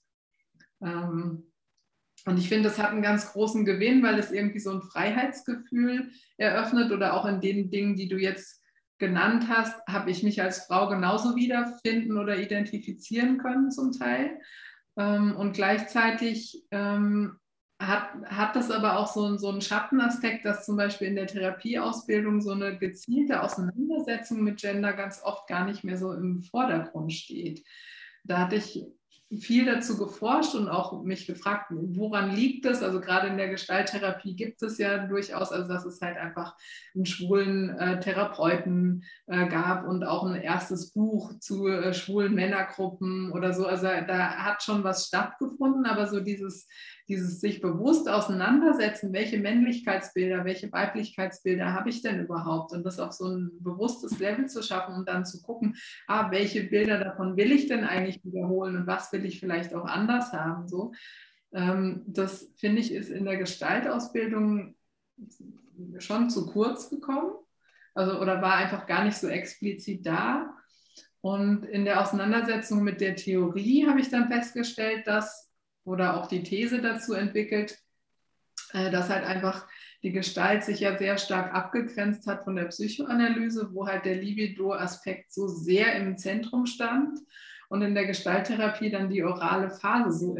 Und ich finde, das hat einen ganz großen Gewinn, weil es irgendwie so ein Freiheitsgefühl eröffnet oder auch in den Dingen, die du jetzt genannt hast, habe ich mich als Frau genauso wiederfinden oder identifizieren können zum Teil. Und gleichzeitig hat das aber auch so einen Schattenaspekt, dass zum Beispiel in der Therapieausbildung so eine gezielte Auseinandersetzung mit Gender ganz oft gar nicht mehr so im Vordergrund steht. Da hatte ich viel dazu geforscht und auch mich gefragt, woran liegt das? Also gerade in der Gestalttherapie gibt es ja durchaus, also dass es halt einfach einen schwulen Therapeuten gab und auch ein erstes Buch zu schwulen Männergruppen oder so. Also da hat schon was stattgefunden, aber so dieses sich bewusst auseinandersetzen, welche Männlichkeitsbilder, welche Weiblichkeitsbilder habe ich denn überhaupt und das auf so ein bewusstes Level zu schaffen und dann zu gucken, welche Bilder davon will ich denn eigentlich wiederholen und was will ich vielleicht auch anders haben. So. Das finde ich ist in der Gestaltausbildung schon zu kurz gekommen, also oder war einfach gar nicht so explizit da. Und in der Auseinandersetzung mit der Theorie habe ich dann festgestellt, dass oder auch die These dazu entwickelt, dass halt einfach die Gestalt sich ja sehr stark abgegrenzt hat von der Psychoanalyse, wo halt der Libido-Aspekt so sehr im Zentrum stand und in der Gestalttherapie dann die orale Phase so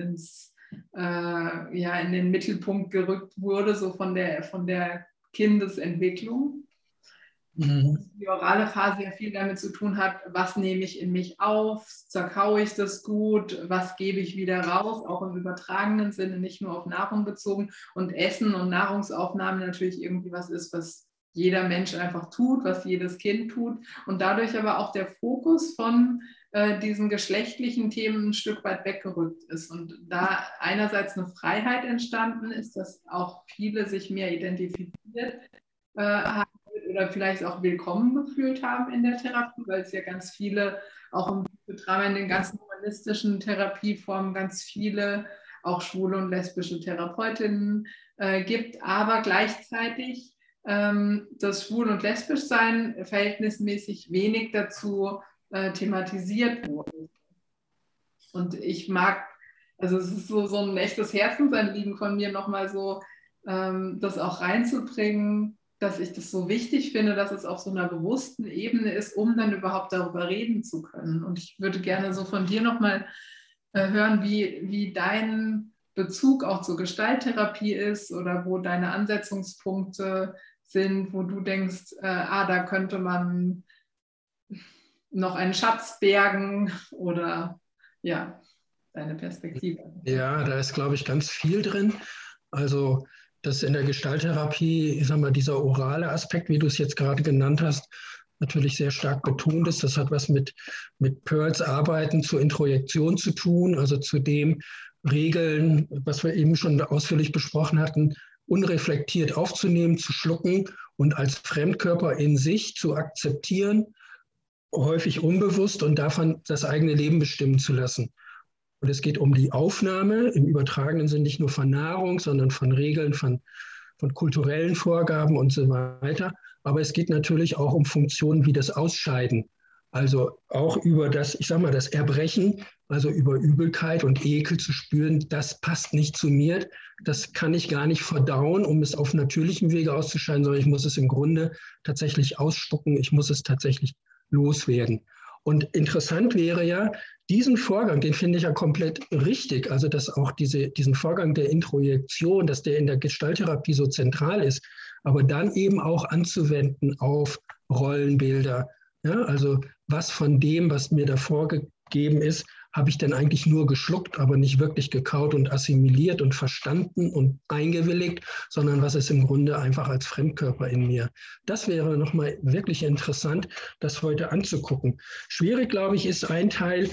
in den Mittelpunkt gerückt wurde, so von der Kindesentwicklung. Die orale Phase ja viel damit zu tun hat, was nehme ich in mich auf, zerkaue ich das gut, was gebe ich wieder raus, auch im übertragenen Sinne, nicht nur auf Nahrung bezogen. Und Essen und Nahrungsaufnahme natürlich irgendwie was ist, was jeder Mensch einfach tut, was jedes Kind tut. Und dadurch aber auch der Fokus von diesen geschlechtlichen Themen ein Stück weit weggerückt ist. Und da einerseits eine Freiheit entstanden ist, dass auch viele sich mehr identifiziert haben oder vielleicht auch willkommen gefühlt haben in der Therapie, weil es ja ganz viele, auch im Drama in den ganzen humanistischen Therapieformen, ganz viele auch schwule und lesbische Therapeutinnen gibt, aber gleichzeitig das Schwul- und Lesbischsein verhältnismäßig wenig dazu thematisiert wurde. Und ich mag, also es ist so ein echtes Herzensanliegen von mir, nochmal so das auch reinzubringen, dass ich das so wichtig finde, dass es auf so einer bewussten Ebene ist, um dann überhaupt darüber reden zu können. Und ich würde gerne so von dir nochmal hören, wie dein Bezug auch zur Gestalttherapie ist oder wo deine Ansetzungspunkte sind, wo du denkst, da könnte man noch einen Schatz bergen oder ja, deine Perspektive. Ja, da ist, glaube ich, ganz viel drin. Also, dass in der Gestalttherapie, ich sag mal, dieser orale Aspekt, wie du es jetzt gerade genannt hast, natürlich sehr stark betont ist. Das hat was mit Pearls Arbeiten zur Introjektion zu tun, also zu dem Regeln, was wir eben schon ausführlich besprochen hatten, unreflektiert aufzunehmen, zu schlucken und als Fremdkörper in sich zu akzeptieren, häufig unbewusst und davon das eigene Leben bestimmen zu lassen. Und es geht um die Aufnahme im übertragenen Sinn nicht nur von Nahrung, sondern von Regeln, von kulturellen Vorgaben und so weiter. Aber es geht natürlich auch um Funktionen wie das Ausscheiden. Also auch über das, ich sage mal, das Erbrechen, also über Übelkeit und Ekel zu spüren, das passt nicht zu mir, das kann ich gar nicht verdauen, um es auf natürlichem Wege auszuscheiden, sondern ich muss es im Grunde tatsächlich ausspucken, ich muss es tatsächlich loswerden. Und interessant wäre ja, diesen Vorgang, den finde ich ja komplett richtig, also dass auch diesen Vorgang der Introjektion, dass der in der Gestalttherapie so zentral ist, aber dann eben auch anzuwenden auf Rollenbilder. Ja, also was von dem, was mir da vorgegeben ist, habe ich dann eigentlich nur geschluckt, aber nicht wirklich gekaut und assimiliert und verstanden und eingewilligt, sondern was ist im Grunde einfach als Fremdkörper in mir. Das wäre nochmal wirklich interessant, das heute anzugucken. Schwierig, glaube ich, ist ein Teil,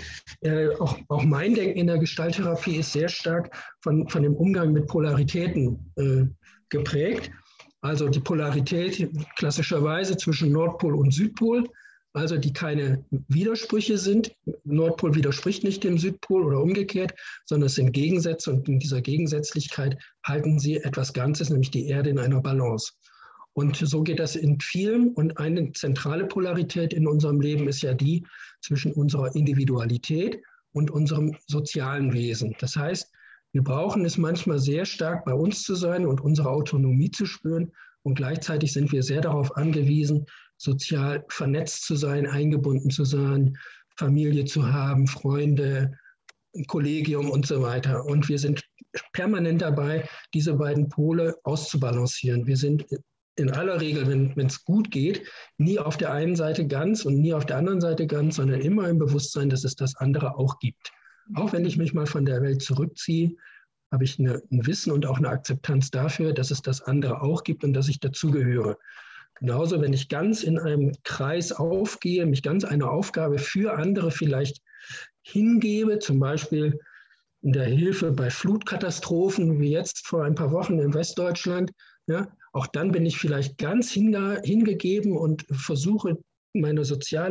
auch mein Denken in der Gestalttherapie ist sehr stark von dem Umgang mit Polaritäten geprägt. Also die Polarität klassischerweise zwischen Nordpol und Südpol, also die keine Widersprüche sind. Nordpol widerspricht nicht dem Südpol oder umgekehrt, sondern es sind Gegensätze und in dieser Gegensätzlichkeit halten sie etwas Ganzes, nämlich die Erde, in einer Balance. Und so geht das in vielen. Und eine zentrale Polarität in unserem Leben ist ja die zwischen unserer Individualität und unserem sozialen Wesen. Das heißt, wir brauchen es manchmal sehr stark, bei uns zu sein und unsere Autonomie zu spüren. Und gleichzeitig sind wir sehr darauf angewiesen, sozial vernetzt zu sein, eingebunden zu sein, Familie zu haben, Freunde, ein Kollegium und so weiter. Und wir sind permanent dabei, diese beiden Pole auszubalancieren. Wir sind in aller Regel, wenn es gut geht, nie auf der einen Seite ganz und nie auf der anderen Seite ganz, sondern immer im Bewusstsein, dass es das andere auch gibt. Auch wenn ich mich mal von der Welt zurückziehe, habe ich ein Wissen und auch eine Akzeptanz dafür, dass es das andere auch gibt und dass ich dazugehöre. Genauso, wenn ich ganz in einem Kreis aufgehe, mich ganz einer Aufgabe für andere vielleicht hingebe, zum Beispiel in der Hilfe bei Flutkatastrophen, wie jetzt vor ein paar Wochen in Westdeutschland, ja, auch dann bin ich vielleicht ganz hingegeben und versuche, meine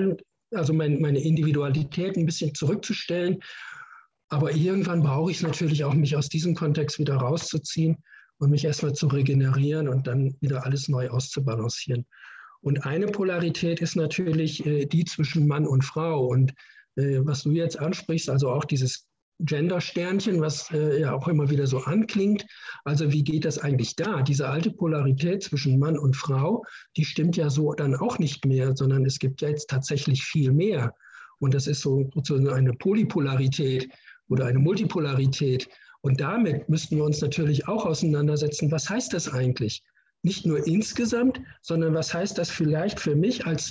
meine Individualität ein bisschen zurückzustellen. Aber irgendwann brauche ich es natürlich auch, mich aus diesem Kontext wieder rauszuziehen und mich erstmal zu regenerieren und dann wieder alles neu auszubalancieren. Und eine Polarität ist natürlich die zwischen Mann und Frau. Und was du jetzt ansprichst, also auch dieses Gender-Sternchen, was ja auch immer wieder so anklingt. Also wie geht das eigentlich da? Diese alte Polarität zwischen Mann und Frau, die stimmt ja so dann auch nicht mehr, sondern es gibt ja jetzt tatsächlich viel mehr. Und das ist sozusagen eine Polypolarität oder eine Multipolarität. Und damit müssten wir uns natürlich auch auseinandersetzen, was heißt das eigentlich? Nicht nur insgesamt, sondern was heißt das vielleicht für mich als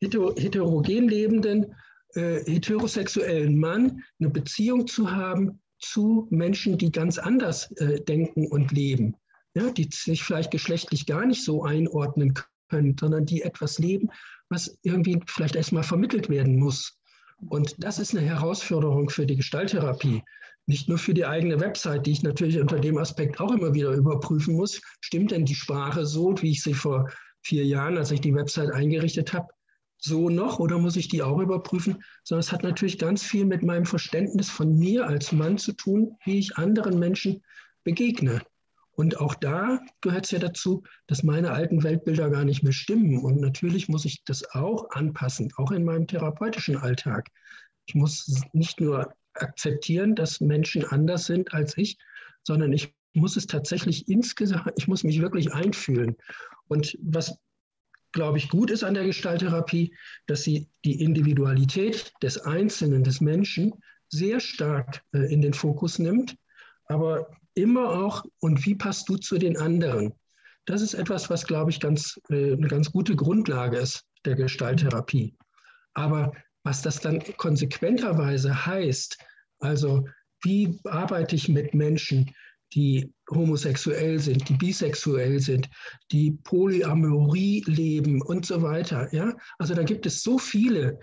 heterogen lebenden, heterosexuellen Mann, eine Beziehung zu haben zu Menschen, die ganz anders denken und leben, ja, die sich vielleicht geschlechtlich gar nicht so einordnen können, sondern die etwas leben, was irgendwie vielleicht erstmal vermittelt werden muss. Und das ist eine Herausforderung für die Gestalttherapie. Nicht nur für die eigene Website, die ich natürlich unter dem Aspekt auch immer wieder überprüfen muss. Stimmt denn die Sprache so, wie ich sie vor 4 Jahren, als ich die Website eingerichtet habe, so noch, oder muss ich die auch überprüfen? Sondern es hat natürlich ganz viel mit meinem Verständnis von mir als Mann zu tun, wie ich anderen Menschen begegne. Und auch da gehört es ja dazu, dass meine alten Weltbilder gar nicht mehr stimmen. Und natürlich muss ich das auch anpassen, auch in meinem therapeutischen Alltag. Ich muss nicht nur akzeptieren, dass Menschen anders sind als ich, sondern ich muss es tatsächlich insgesamt, ich muss mich wirklich einfühlen. Und was, glaube ich, gut ist an der Gestalttherapie, dass sie die Individualität des Einzelnen, des Menschen sehr stark in den Fokus nimmt, aber immer auch, und wie passt du zu den anderen? Das ist etwas, was, glaube ich, eine ganz gute Grundlage ist der Gestalttherapie. Aber was das dann konsequenterweise heißt, also wie arbeite ich mit Menschen, die homosexuell sind, die bisexuell sind, die Polyamorie leben und so weiter. Ja? Also da gibt es so viele,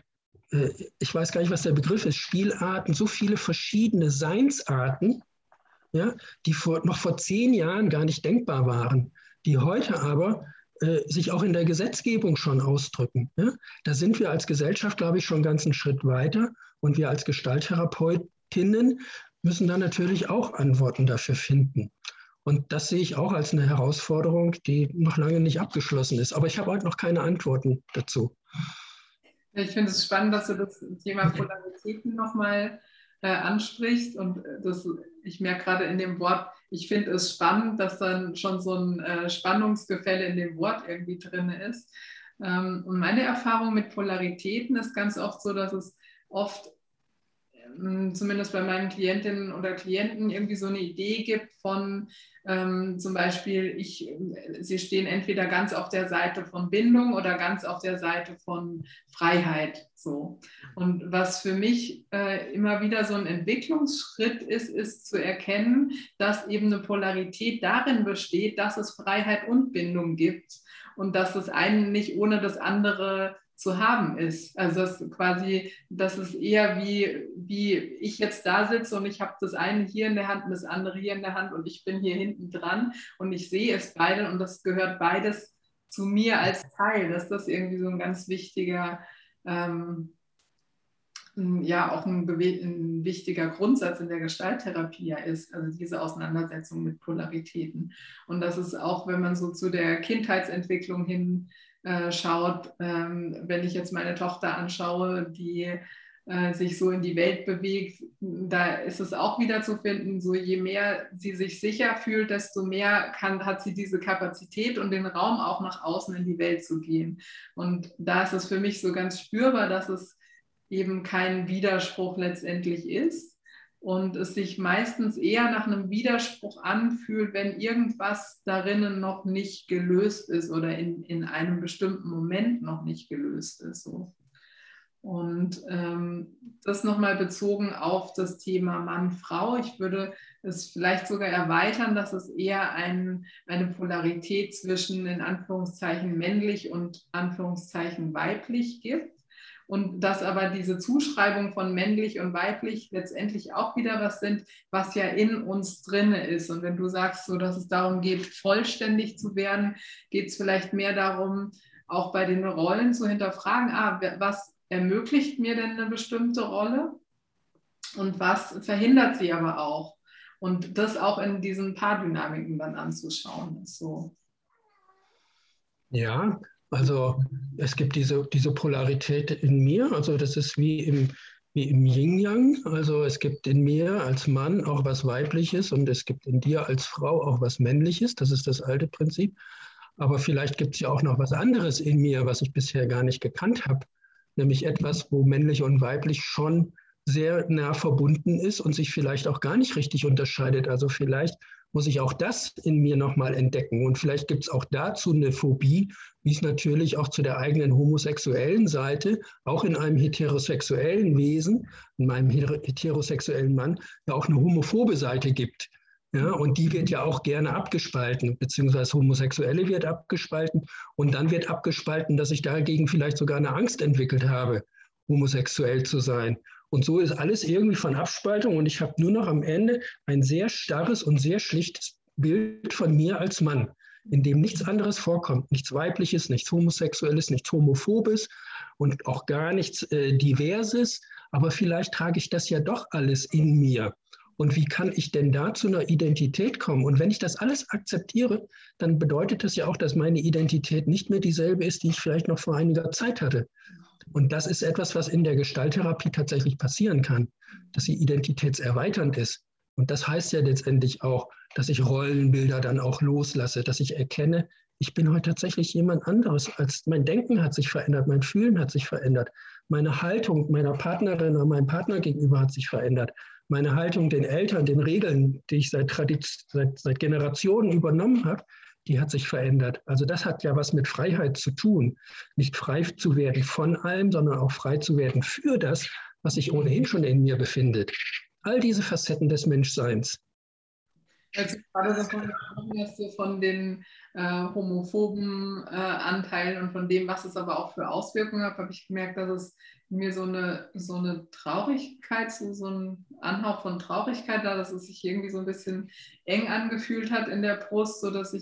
ich weiß gar nicht, was der Begriff ist, Spielarten, so viele verschiedene Seinsarten, ja, die noch vor 10 Jahren gar nicht denkbar waren, die heute aber sich auch in der Gesetzgebung schon ausdrücken. Ja? Da sind wir als Gesellschaft, glaube ich, schon einen ganzen Schritt weiter und wir als Gestalttherapeutinnen müssen dann natürlich auch Antworten dafür finden. Und das sehe ich auch als eine Herausforderung, die noch lange nicht abgeschlossen ist. Aber ich habe heute noch keine Antworten dazu. Ich finde es spannend, dass du das Thema Polaritäten nochmal ansprichst. Und ich merke gerade in dem Wort, ich finde es spannend, dass dann schon so ein Spannungsgefälle in dem Wort irgendwie drin ist. Und meine Erfahrung mit Polaritäten ist ganz oft so, dass es oft zumindest bei meinen Klientinnen oder Klienten irgendwie so eine Idee gibt von zum Beispiel, sie stehen entweder ganz auf der Seite von Bindung oder ganz auf der Seite von Freiheit. So. Und was für mich immer wieder so ein Entwicklungsschritt ist zu erkennen, dass eben eine Polarität darin besteht, dass es Freiheit und Bindung gibt und dass das eine nicht ohne das andere zu haben ist. Also das ist eher wie ich jetzt da sitze und ich habe das eine hier in der Hand und das andere hier in der Hand und ich bin hier hinten dran und ich sehe es beide und das gehört beides zu mir als Teil, dass das irgendwie so ein ganz wichtiger, ja auch ein wichtiger Grundsatz in der Gestalttherapie ja ist, also diese Auseinandersetzung mit Polaritäten. Und das ist auch, wenn man so zu der Kindheitsentwicklung hin schaut, wenn ich jetzt meine Tochter anschaue, die sich so in die Welt bewegt, da ist es auch wieder zu finden, so je mehr sie sich sicher fühlt, desto mehr hat sie diese Kapazität und den Raum auch nach außen in die Welt zu gehen. Und da ist es für mich so ganz spürbar, dass es eben kein Widerspruch letztendlich ist und es sich meistens eher nach einem Widerspruch anfühlt, wenn irgendwas darinnen noch nicht gelöst ist oder in einem bestimmten Moment noch nicht gelöst ist. So. Und das nochmal bezogen auf das Thema Mann-Frau. Ich würde es vielleicht sogar erweitern, dass es eher eine Polarität zwischen in Anführungszeichen männlich und Anführungszeichen weiblich gibt. Und dass aber diese Zuschreibung von männlich und weiblich letztendlich auch wieder was sind, was ja in uns drinne ist. Und wenn du sagst, so, dass es darum geht, vollständig zu werden, geht es vielleicht mehr darum, auch bei den Rollen zu hinterfragen, was ermöglicht mir denn eine bestimmte Rolle und was verhindert sie aber auch? Und das auch in diesen Paardynamiken dann anzuschauen. Ist so. Ja, also es gibt diese Polarität in mir, also das ist wie im Yin-Yang, also es gibt in mir als Mann auch was Weibliches und es gibt in dir als Frau auch was Männliches, das ist das alte Prinzip, aber vielleicht gibt es ja auch noch was anderes in mir, was ich bisher gar nicht gekannt habe, nämlich etwas, wo männlich und weiblich schon sehr nah verbunden ist und sich vielleicht auch gar nicht richtig unterscheidet, also vielleicht muss ich auch das in mir nochmal entdecken. Und vielleicht gibt es auch dazu eine Phobie, wie es natürlich auch zu der eigenen homosexuellen Seite, auch in einem heterosexuellen Wesen, in meinem heterosexuellen Mann, ja auch eine homophobe Seite gibt. Ja, und die wird ja auch gerne abgespalten, beziehungsweise Homosexuelle wird abgespalten und dann wird abgespalten, dass ich dagegen vielleicht sogar eine Angst entwickelt habe, homosexuell zu sein. Und so ist alles irgendwie von Abspaltung und ich habe nur noch am Ende ein sehr starres und sehr schlichtes Bild von mir als Mann, in dem nichts anderes vorkommt, nichts Weibliches, nichts Homosexuelles, nichts Homophobes und auch gar nichts Diverses. Aber vielleicht trage ich das ja doch alles in mir. Und wie kann ich denn da zu einer Identität kommen? Und wenn ich das alles akzeptiere, dann bedeutet das ja auch, dass meine Identität nicht mehr dieselbe ist, die ich vielleicht noch vor einiger Zeit hatte. Und das ist etwas, was in der Gestalttherapie tatsächlich passieren kann, dass sie identitätserweiternd ist. Und das heißt ja letztendlich auch, dass ich Rollenbilder dann auch loslasse, dass ich erkenne, ich bin heute tatsächlich jemand anderes, als mein Denken hat sich verändert, mein Fühlen hat sich verändert, meine Haltung meiner Partnerin oder meinem Partner gegenüber hat sich verändert, meine Haltung den Eltern, den Regeln, die ich seit Generationen übernommen habe, die hat sich verändert. Also das hat ja was mit Freiheit zu tun. Nicht frei zu werden von allem, sondern auch frei zu werden für das, was sich ohnehin schon in mir befindet. All diese Facetten des Menschseins. Als du gerade davon gesprochen hast, so von den homophoben Anteilen und von dem, was es aber auch für Auswirkungen hat, habe ich gemerkt, dass es mir so eine Traurigkeit, so ein Anhauch von Traurigkeit da, dass es sich irgendwie so ein bisschen eng angefühlt hat in der Brust, so dass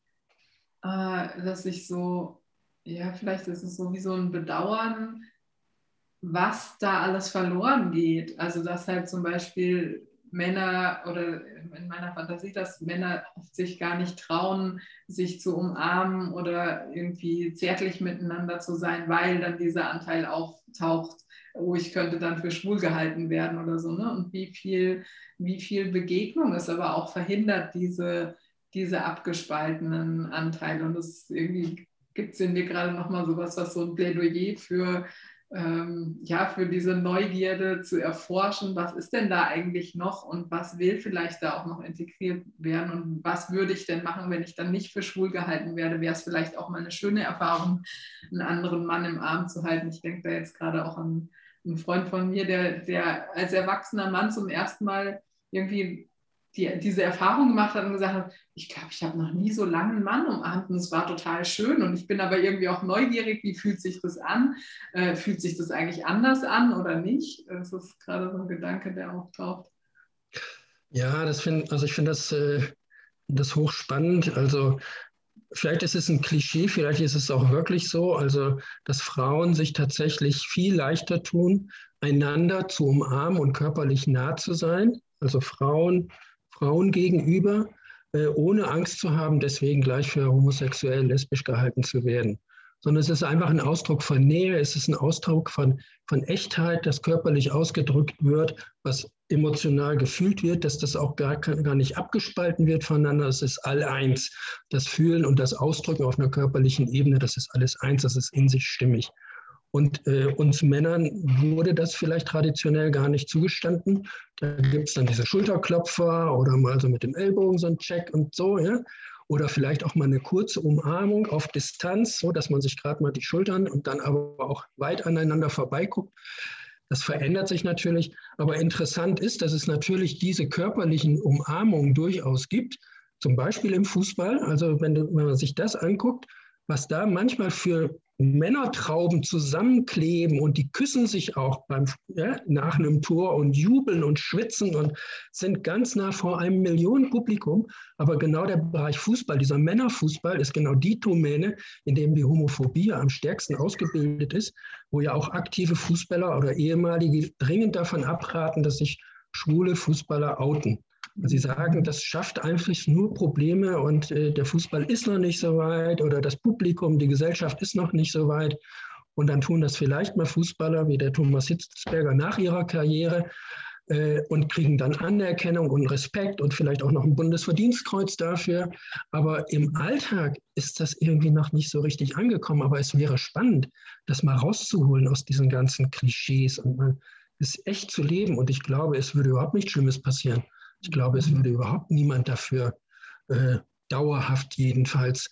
ich so, ja, vielleicht ist es so wie so ein Bedauern, was da alles verloren geht. Also dass halt zum Beispiel Männer oder in meiner Fantasie, dass Männer sich gar nicht trauen, sich zu umarmen oder irgendwie zärtlich miteinander zu sein, weil dann dieser Anteil auftaucht, oh, ich könnte dann für schwul gehalten werden oder so. Ne? Und wie viel Begegnung es aber auch verhindert, diese abgespaltenen Anteile. Und das irgendwie gibt es in mir gerade nochmal sowas, was so ein Plädoyer für diese Neugierde zu erforschen, was ist denn da eigentlich noch und was will vielleicht da auch noch integriert werden und was würde ich denn machen, wenn ich dann nicht für schwul gehalten werde, wäre es vielleicht auch mal eine schöne Erfahrung, einen anderen Mann im Arm zu halten. Ich denke da jetzt gerade auch an einen Freund von mir, der als erwachsener Mann zum ersten Mal irgendwie diese Erfahrung gemacht hat und gesagt hat, ich glaube, ich habe noch nie so lange einen Mann umarmt und es war total schön und ich bin aber irgendwie auch neugierig, wie fühlt sich das an? Fühlt sich das eigentlich anders an oder nicht? Das ist gerade so ein Gedanke, der auftaucht. Ja, ich finde das hochspannend. Also vielleicht ist es ein Klischee, vielleicht ist es auch wirklich so, also dass Frauen sich tatsächlich viel leichter tun, einander zu umarmen und körperlich nah zu sein. Also Frauen gegenüber, ohne Angst zu haben, deswegen gleich für homosexuell, lesbisch gehalten zu werden. Sondern es ist einfach ein Ausdruck von Nähe, es ist ein Ausdruck von Echtheit, das körperlich ausgedrückt wird, was emotional gefühlt wird, dass das auch gar nicht abgespalten wird voneinander. Es ist all eins. Das Fühlen und das Ausdrücken auf einer körperlichen Ebene, das ist alles eins, das ist in sich stimmig. Und uns Männern wurde das vielleicht traditionell gar nicht zugestanden. Da gibt es dann diese Schulterklopfer oder mal so mit dem Ellbogen so ein Check und so, ja. Oder vielleicht auch mal eine kurze Umarmung auf Distanz, so dass man sich gerade mal die Schultern und dann aber auch weit aneinander vorbeiguckt. Das verändert sich natürlich, aber interessant ist, dass es natürlich diese körperlichen Umarmungen durchaus gibt, zum Beispiel im Fußball. Also wenn man sich das anguckt, was da manchmal für Männertrauben zusammenkleben und die küssen sich auch nach einem Tor und jubeln und schwitzen und sind ganz nah vor einem Millionenpublikum. Aber genau der Bereich Fußball, dieser Männerfußball, ist genau die Domäne, in dem die Homophobie am stärksten ausgebildet ist, wo ja auch aktive Fußballer oder ehemalige dringend davon abraten, dass sich schwule Fußballer outen. Sie sagen, das schafft einfach nur Probleme und der Fußball ist noch nicht so weit oder das Publikum, die Gesellschaft ist noch nicht so weit. Und dann tun das vielleicht mal Fußballer wie der Thomas Hitzelsberger nach ihrer Karriere und kriegen dann Anerkennung und Respekt und vielleicht auch noch ein Bundesverdienstkreuz dafür. Aber im Alltag ist das irgendwie noch nicht so richtig angekommen. Aber es wäre spannend, das mal rauszuholen aus diesen ganzen Klischees und mal es echt zu leben. Und ich glaube, es würde überhaupt nichts Schlimmes passieren. Ich glaube, es würde überhaupt niemand dafür dauerhaft jedenfalls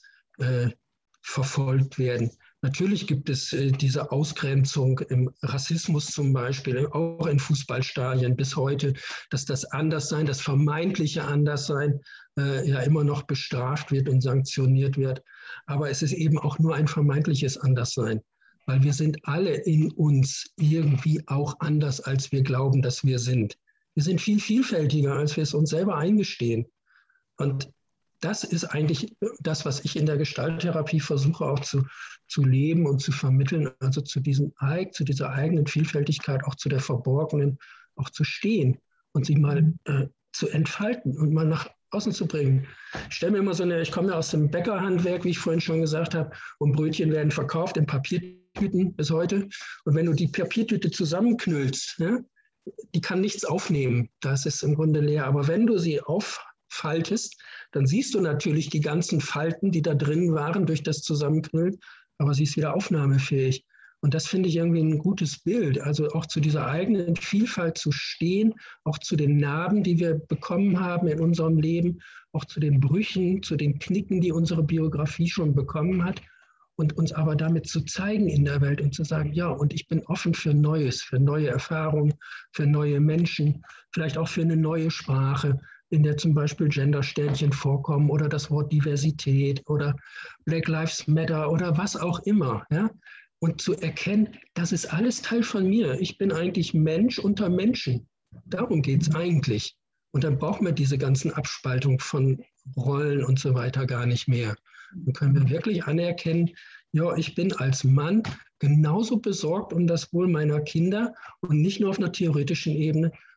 verfolgt werden. Natürlich gibt es diese Ausgrenzung im Rassismus zum Beispiel, auch in Fußballstadien bis heute, dass das Anderssein, das vermeintliche Anderssein ja immer noch bestraft wird und sanktioniert wird. Aber es ist eben auch nur ein vermeintliches Anderssein, weil wir sind alle in uns irgendwie auch anders, als wir glauben, dass wir sind. Wir sind viel vielfältiger, als wir es uns selber eingestehen. Und das ist eigentlich das, was ich in der Gestalttherapie versuche auch zu leben und zu vermitteln, also zu dieser eigenen Vielfältigkeit, auch zu der verborgenen, auch zu stehen und sie mal zu entfalten und mal nach außen zu bringen. Ich stelle mir immer ich komme ja aus dem Bäckerhandwerk, wie ich vorhin schon gesagt habe, und Brötchen werden verkauft in Papiertüten bis heute. Und wenn du die Papiertüte zusammenknüllst, ne, die kann nichts aufnehmen. Das ist im Grunde leer. Aber wenn du sie auffaltest, dann siehst du natürlich die ganzen Falten, die da drin waren durch das Zusammenknüllen, aber sie ist wieder aufnahmefähig. Und das finde ich irgendwie ein gutes Bild. Also auch zu dieser eigenen Vielfalt zu stehen, auch zu den Narben, die wir bekommen haben in unserem Leben, auch zu den Brüchen, zu den Knicken, die unsere Biografie schon bekommen hat. Und uns aber damit zu zeigen in der Welt und zu sagen, ja, und ich bin offen für Neues, für neue Erfahrungen, für neue Menschen, vielleicht auch für eine neue Sprache, in der zum Beispiel Gendersternchen vorkommen oder das Wort Diversität oder Black Lives Matter oder was auch immer. Ja? Und zu erkennen, das ist alles Teil von mir. Ich bin eigentlich Mensch unter Menschen. Darum geht es eigentlich. Und dann brauchen wir diese ganzen Abspaltungen von Rollen und so weiter gar nicht mehr. Dann können wir wirklich anerkennen, ja, ich bin als Mann genauso besorgt um das Wohl meiner Kinder und nicht nur auf einer theoretischen Ebene,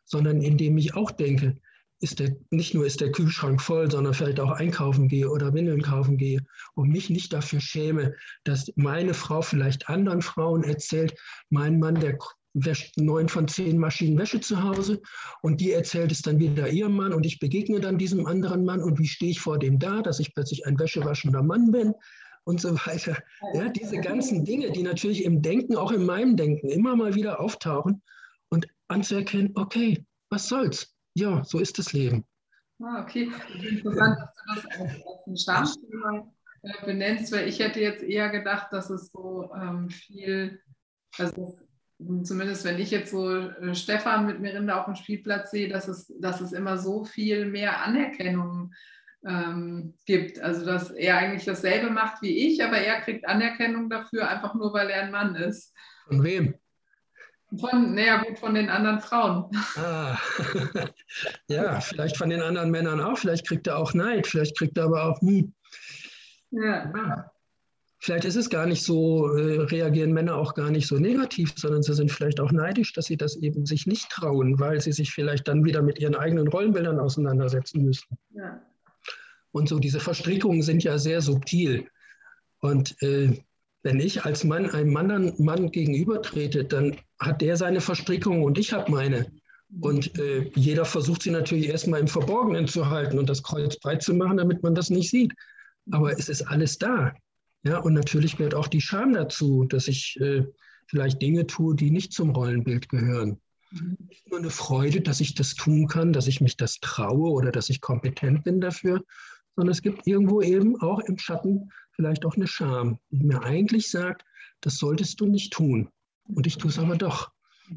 sondern indem ich auch denke, nicht nur ist der Kühlschrank voll, sondern vielleicht auch einkaufen gehe oder Windeln kaufen gehe und mich nicht dafür schäme, dass meine Frau vielleicht anderen Frauen erzählt, mein Mann, der wäscht 9 von 10 Maschinen Wäsche zu Hause und die erzählt es dann wieder ihrem Mann und ich begegne dann diesem anderen Mann und wie stehe ich vor dem da, dass ich plötzlich ein wäschewaschender Mann bin und so weiter. Ja, diese ganzen Dinge, die natürlich im Denken, auch in meinem Denken, immer mal wieder auftauchen und anzuerkennen, okay, was soll's? Ja, so ist das Leben. Okay, das ist interessant, dass du das als ein Schamthema benennst, weil ich hätte jetzt eher gedacht, dass es so viel, also zumindest wenn ich jetzt so Stefan mit Miranda auf dem Spielplatz sehe, dass es immer so viel mehr Anerkennung gibt. Also dass er eigentlich dasselbe macht wie ich, aber er kriegt Anerkennung dafür, einfach nur weil er ein Mann ist. Von wem? Naja gut, von den anderen Frauen. Ah, ja, vielleicht von den anderen Männern auch, vielleicht kriegt er auch Neid, vielleicht kriegt er aber auch, Ja. ja, vielleicht ist es gar nicht so, reagieren Männer auch gar nicht so negativ, sondern sie sind vielleicht auch neidisch, dass sie das eben sich nicht trauen, weil sie sich vielleicht dann wieder mit ihren eigenen Rollenbildern auseinandersetzen müssen. Ja. Und so diese Verstrickungen sind ja sehr subtil. Und wenn ich als Mann einem anderen Mann gegenübertrete, dann hat der seine Verstrickungen und ich habe meine. Und jeder versucht sie natürlich erstmal im Verborgenen zu halten und das Kreuz breit zu machen, damit man das nicht sieht. Aber es ist alles da. Ja, und natürlich gehört auch die Scham dazu, dass ich vielleicht Dinge tue, die nicht zum Rollenbild gehören. Nicht nur eine Freude, dass ich das tun kann, dass ich mich das traue oder dass ich kompetent bin dafür, sondern es gibt irgendwo eben auch im Schatten vielleicht auch eine Scham, die mir eigentlich sagt, das solltest du nicht tun. Und ich tue es aber doch.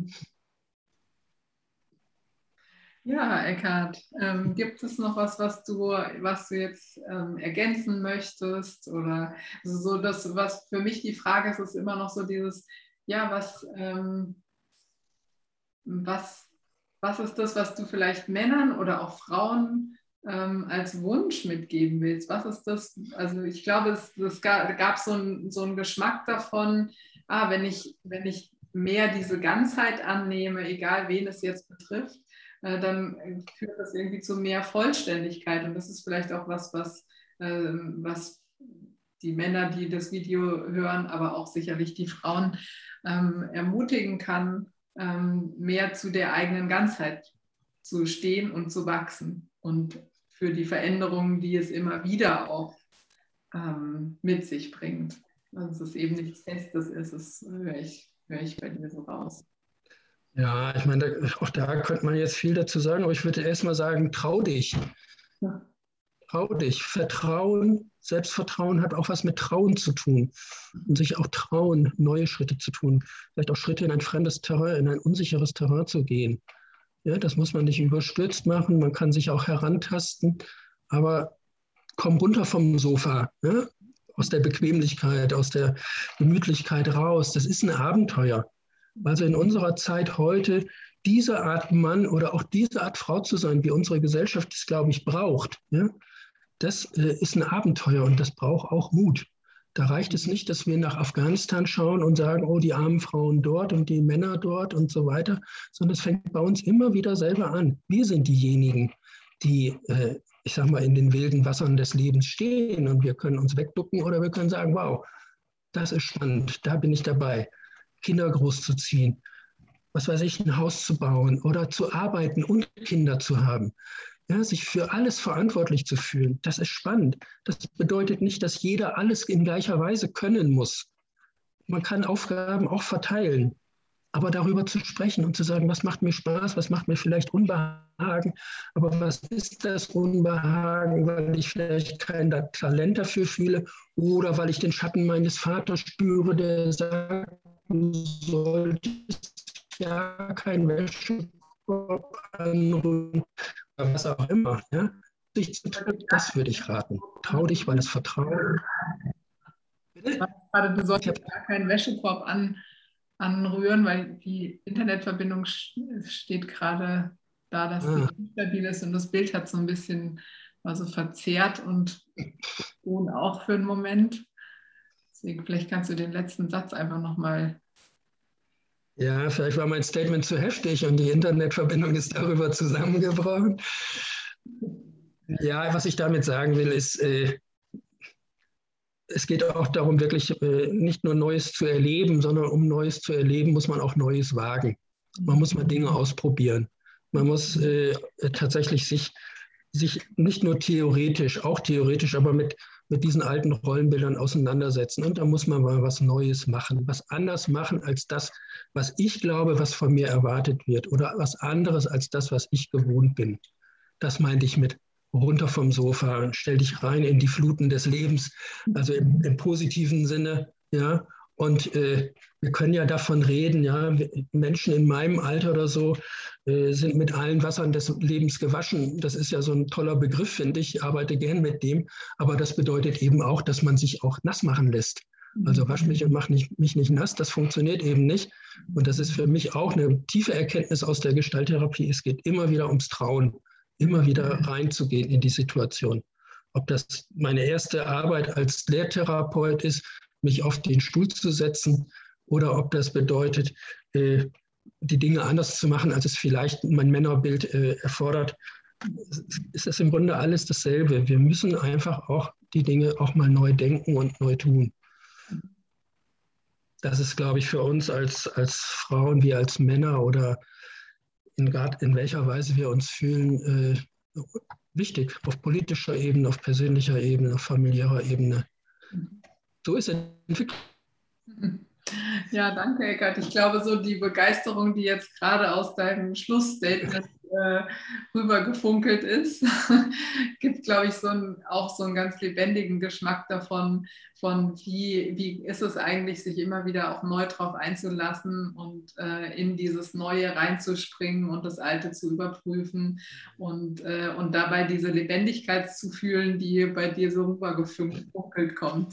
Ja, Eckhard, gibt es noch was du jetzt ergänzen möchtest? Oder also so das, was für mich die Frage ist, ist immer noch so dieses, ja, was ist das, was du vielleicht Männern oder auch Frauen als Wunsch mitgeben willst? Was ist das? Also ich glaube, es gab so einen Geschmack davon, wenn ich mehr diese Ganzheit annehme, egal wen es jetzt betrifft, dann führt das irgendwie zu mehr Vollständigkeit. Und das ist vielleicht auch was die Männer, die das Video hören, aber auch sicherlich die Frauen ermutigen kann, mehr zu der eigenen Ganzheit zu stehen und zu wachsen und für die Veränderungen, die es immer wieder auch mit sich bringt. Also es ist eben nichts Festes ist, das höre ich bei dir so raus. Ja, ich meine, auch da könnte man jetzt viel dazu sagen, aber ich würde erst mal sagen, trau dich. Ja. Trau dich. Vertrauen, Selbstvertrauen hat auch was mit Trauen zu tun. Und sich auch trauen, neue Schritte zu tun. Vielleicht auch Schritte in ein fremdes Terrain, in ein unsicheres Terrain zu gehen. Ja, das muss man nicht überstürzt machen. Man kann sich auch herantasten. Aber komm runter vom Sofa. Ja? Aus der Bequemlichkeit, aus der Gemütlichkeit raus. Das ist ein Abenteuer. Also in unserer Zeit heute diese Art Mann oder auch diese Art Frau zu sein, wie unsere Gesellschaft es, glaube ich, braucht, ja, das ist ein Abenteuer und das braucht auch Mut. Da reicht es nicht, dass wir nach Afghanistan schauen und sagen, oh, die armen Frauen dort und die Männer dort und so weiter, sondern es fängt bei uns immer wieder selber an. Wir sind diejenigen, die, ich sage mal, in den wilden Wassern des Lebens stehen und wir können uns wegducken oder wir können sagen, wow, das ist spannend, da bin ich dabei. Kinder großzuziehen, was weiß ich, ein Haus zu bauen oder zu arbeiten und Kinder zu haben. Ja, sich für alles verantwortlich zu fühlen, das ist spannend. Das bedeutet nicht, dass jeder alles in gleicher Weise können muss. Man kann Aufgaben auch verteilen, aber darüber zu sprechen und zu sagen, was macht mir Spaß, was macht mir vielleicht Unbehagen, aber was ist das Unbehagen, weil ich vielleicht kein Talent dafür fühle oder weil ich den Schatten meines Vaters spüre, der sagt, du solltest ja kein Wäschekorb anrühren, oder was auch immer. Ja? Das würde ich raten. Trau dich, weil es Vertrauen. Bitte? Du solltest gar keinen Wäschekorb anrühren, weil die Internetverbindung steht gerade da, dass die instabil ist und das Bild hat so ein bisschen also verzerrt und auch für einen Moment. Deswegen, vielleicht kannst du den letzten Satz einfach nochmal. Ja, vielleicht war mein Statement zu heftig und die Internetverbindung ist darüber zusammengebrochen. Ja, was ich damit sagen will, ist, es geht auch darum, wirklich nicht nur Neues zu erleben, sondern um Neues zu erleben, muss man auch Neues wagen. Man muss mal Dinge ausprobieren. Man muss tatsächlich sich nicht nur theoretisch, auch theoretisch, aber mit diesen alten Rollenbildern auseinandersetzen. Und da muss man mal was Neues machen, was anders machen als das, was ich glaube, was von mir erwartet wird, oder was anderes als das, was ich gewohnt bin. Das meinte ich mit runter vom Sofa und stell dich rein in die Fluten des Lebens, also im positiven Sinne, ja. Und wir können ja davon reden, ja, Menschen in meinem Alter oder so sind mit allen Wassern des Lebens gewaschen. Das ist ja so ein toller Begriff, finde ich. Ich arbeite gern mit dem. Aber das bedeutet eben auch, dass man sich auch nass machen lässt. Also wasch mich und mach mich nicht nass, das funktioniert eben nicht. Und das ist für mich auch eine tiefe Erkenntnis aus der Gestalttherapie. Es geht immer wieder ums Trauen, immer wieder reinzugehen in die Situation. Ob das meine erste Arbeit als Lehrtherapeut ist, mich auf den Stuhl zu setzen, oder ob das bedeutet, die Dinge anders zu machen, als es vielleicht mein Männerbild erfordert, ist es im Grunde alles dasselbe. Wir müssen einfach auch die Dinge auch mal neu denken und neu tun. Das ist, glaube ich, für uns als Frauen wie als Männer oder in welcher Weise wir uns fühlen, wichtig, auf politischer Ebene, auf persönlicher Ebene, auf familiärer Ebene. So ist Entwicklung. Ja, danke, Eckart. Ich glaube, so die Begeisterung, die jetzt gerade aus deinem Schlussstatement rübergefunkelt ist, gibt, glaube ich, auch so einen ganz lebendigen Geschmack davon, von wie ist es eigentlich, sich immer wieder auch neu drauf einzulassen und in dieses Neue reinzuspringen und das Alte zu überprüfen und dabei diese Lebendigkeit zu fühlen, die bei dir so rübergefunkelt kommt.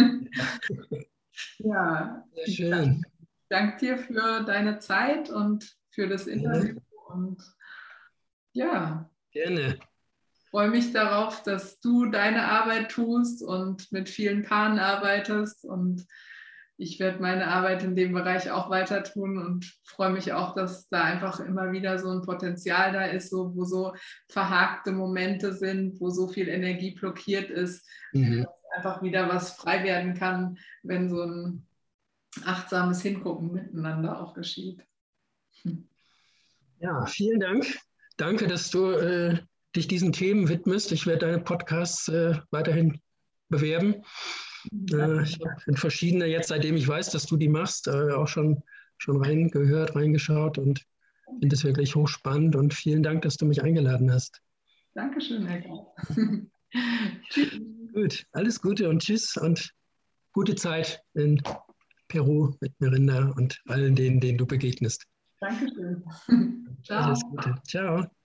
Ja, Sehr schön. ich danke dir für deine Zeit und für das Interview und ja, Gerne. freue mich darauf, dass du deine Arbeit tust und mit vielen Paaren arbeitest und ich werde meine Arbeit in dem Bereich auch weiter tun und freue mich auch, dass da einfach immer wieder so ein Potenzial da ist, wo so verhakte Momente sind, wo so viel Energie blockiert ist, dass einfach wieder was frei werden kann, wenn so ein achtsames Hingucken miteinander auch geschieht. Ja, vielen Dank. Danke, dass du dich diesen Themen widmest. Ich werde deine Podcasts weiterhin bewerben. Ich habe in verschiedene, jetzt seitdem ich weiß, dass du die machst, auch schon reingehört, reingeschaut und finde es wirklich hochspannend und vielen Dank, dass du mich eingeladen hast. Dankeschön, Herr Graf. Tschüss. Gut, alles Gute und tschüss und gute Zeit in Peru mit Merinda und allen denen du begegnest. Dankeschön. Alles Ciao. Gute. Ciao.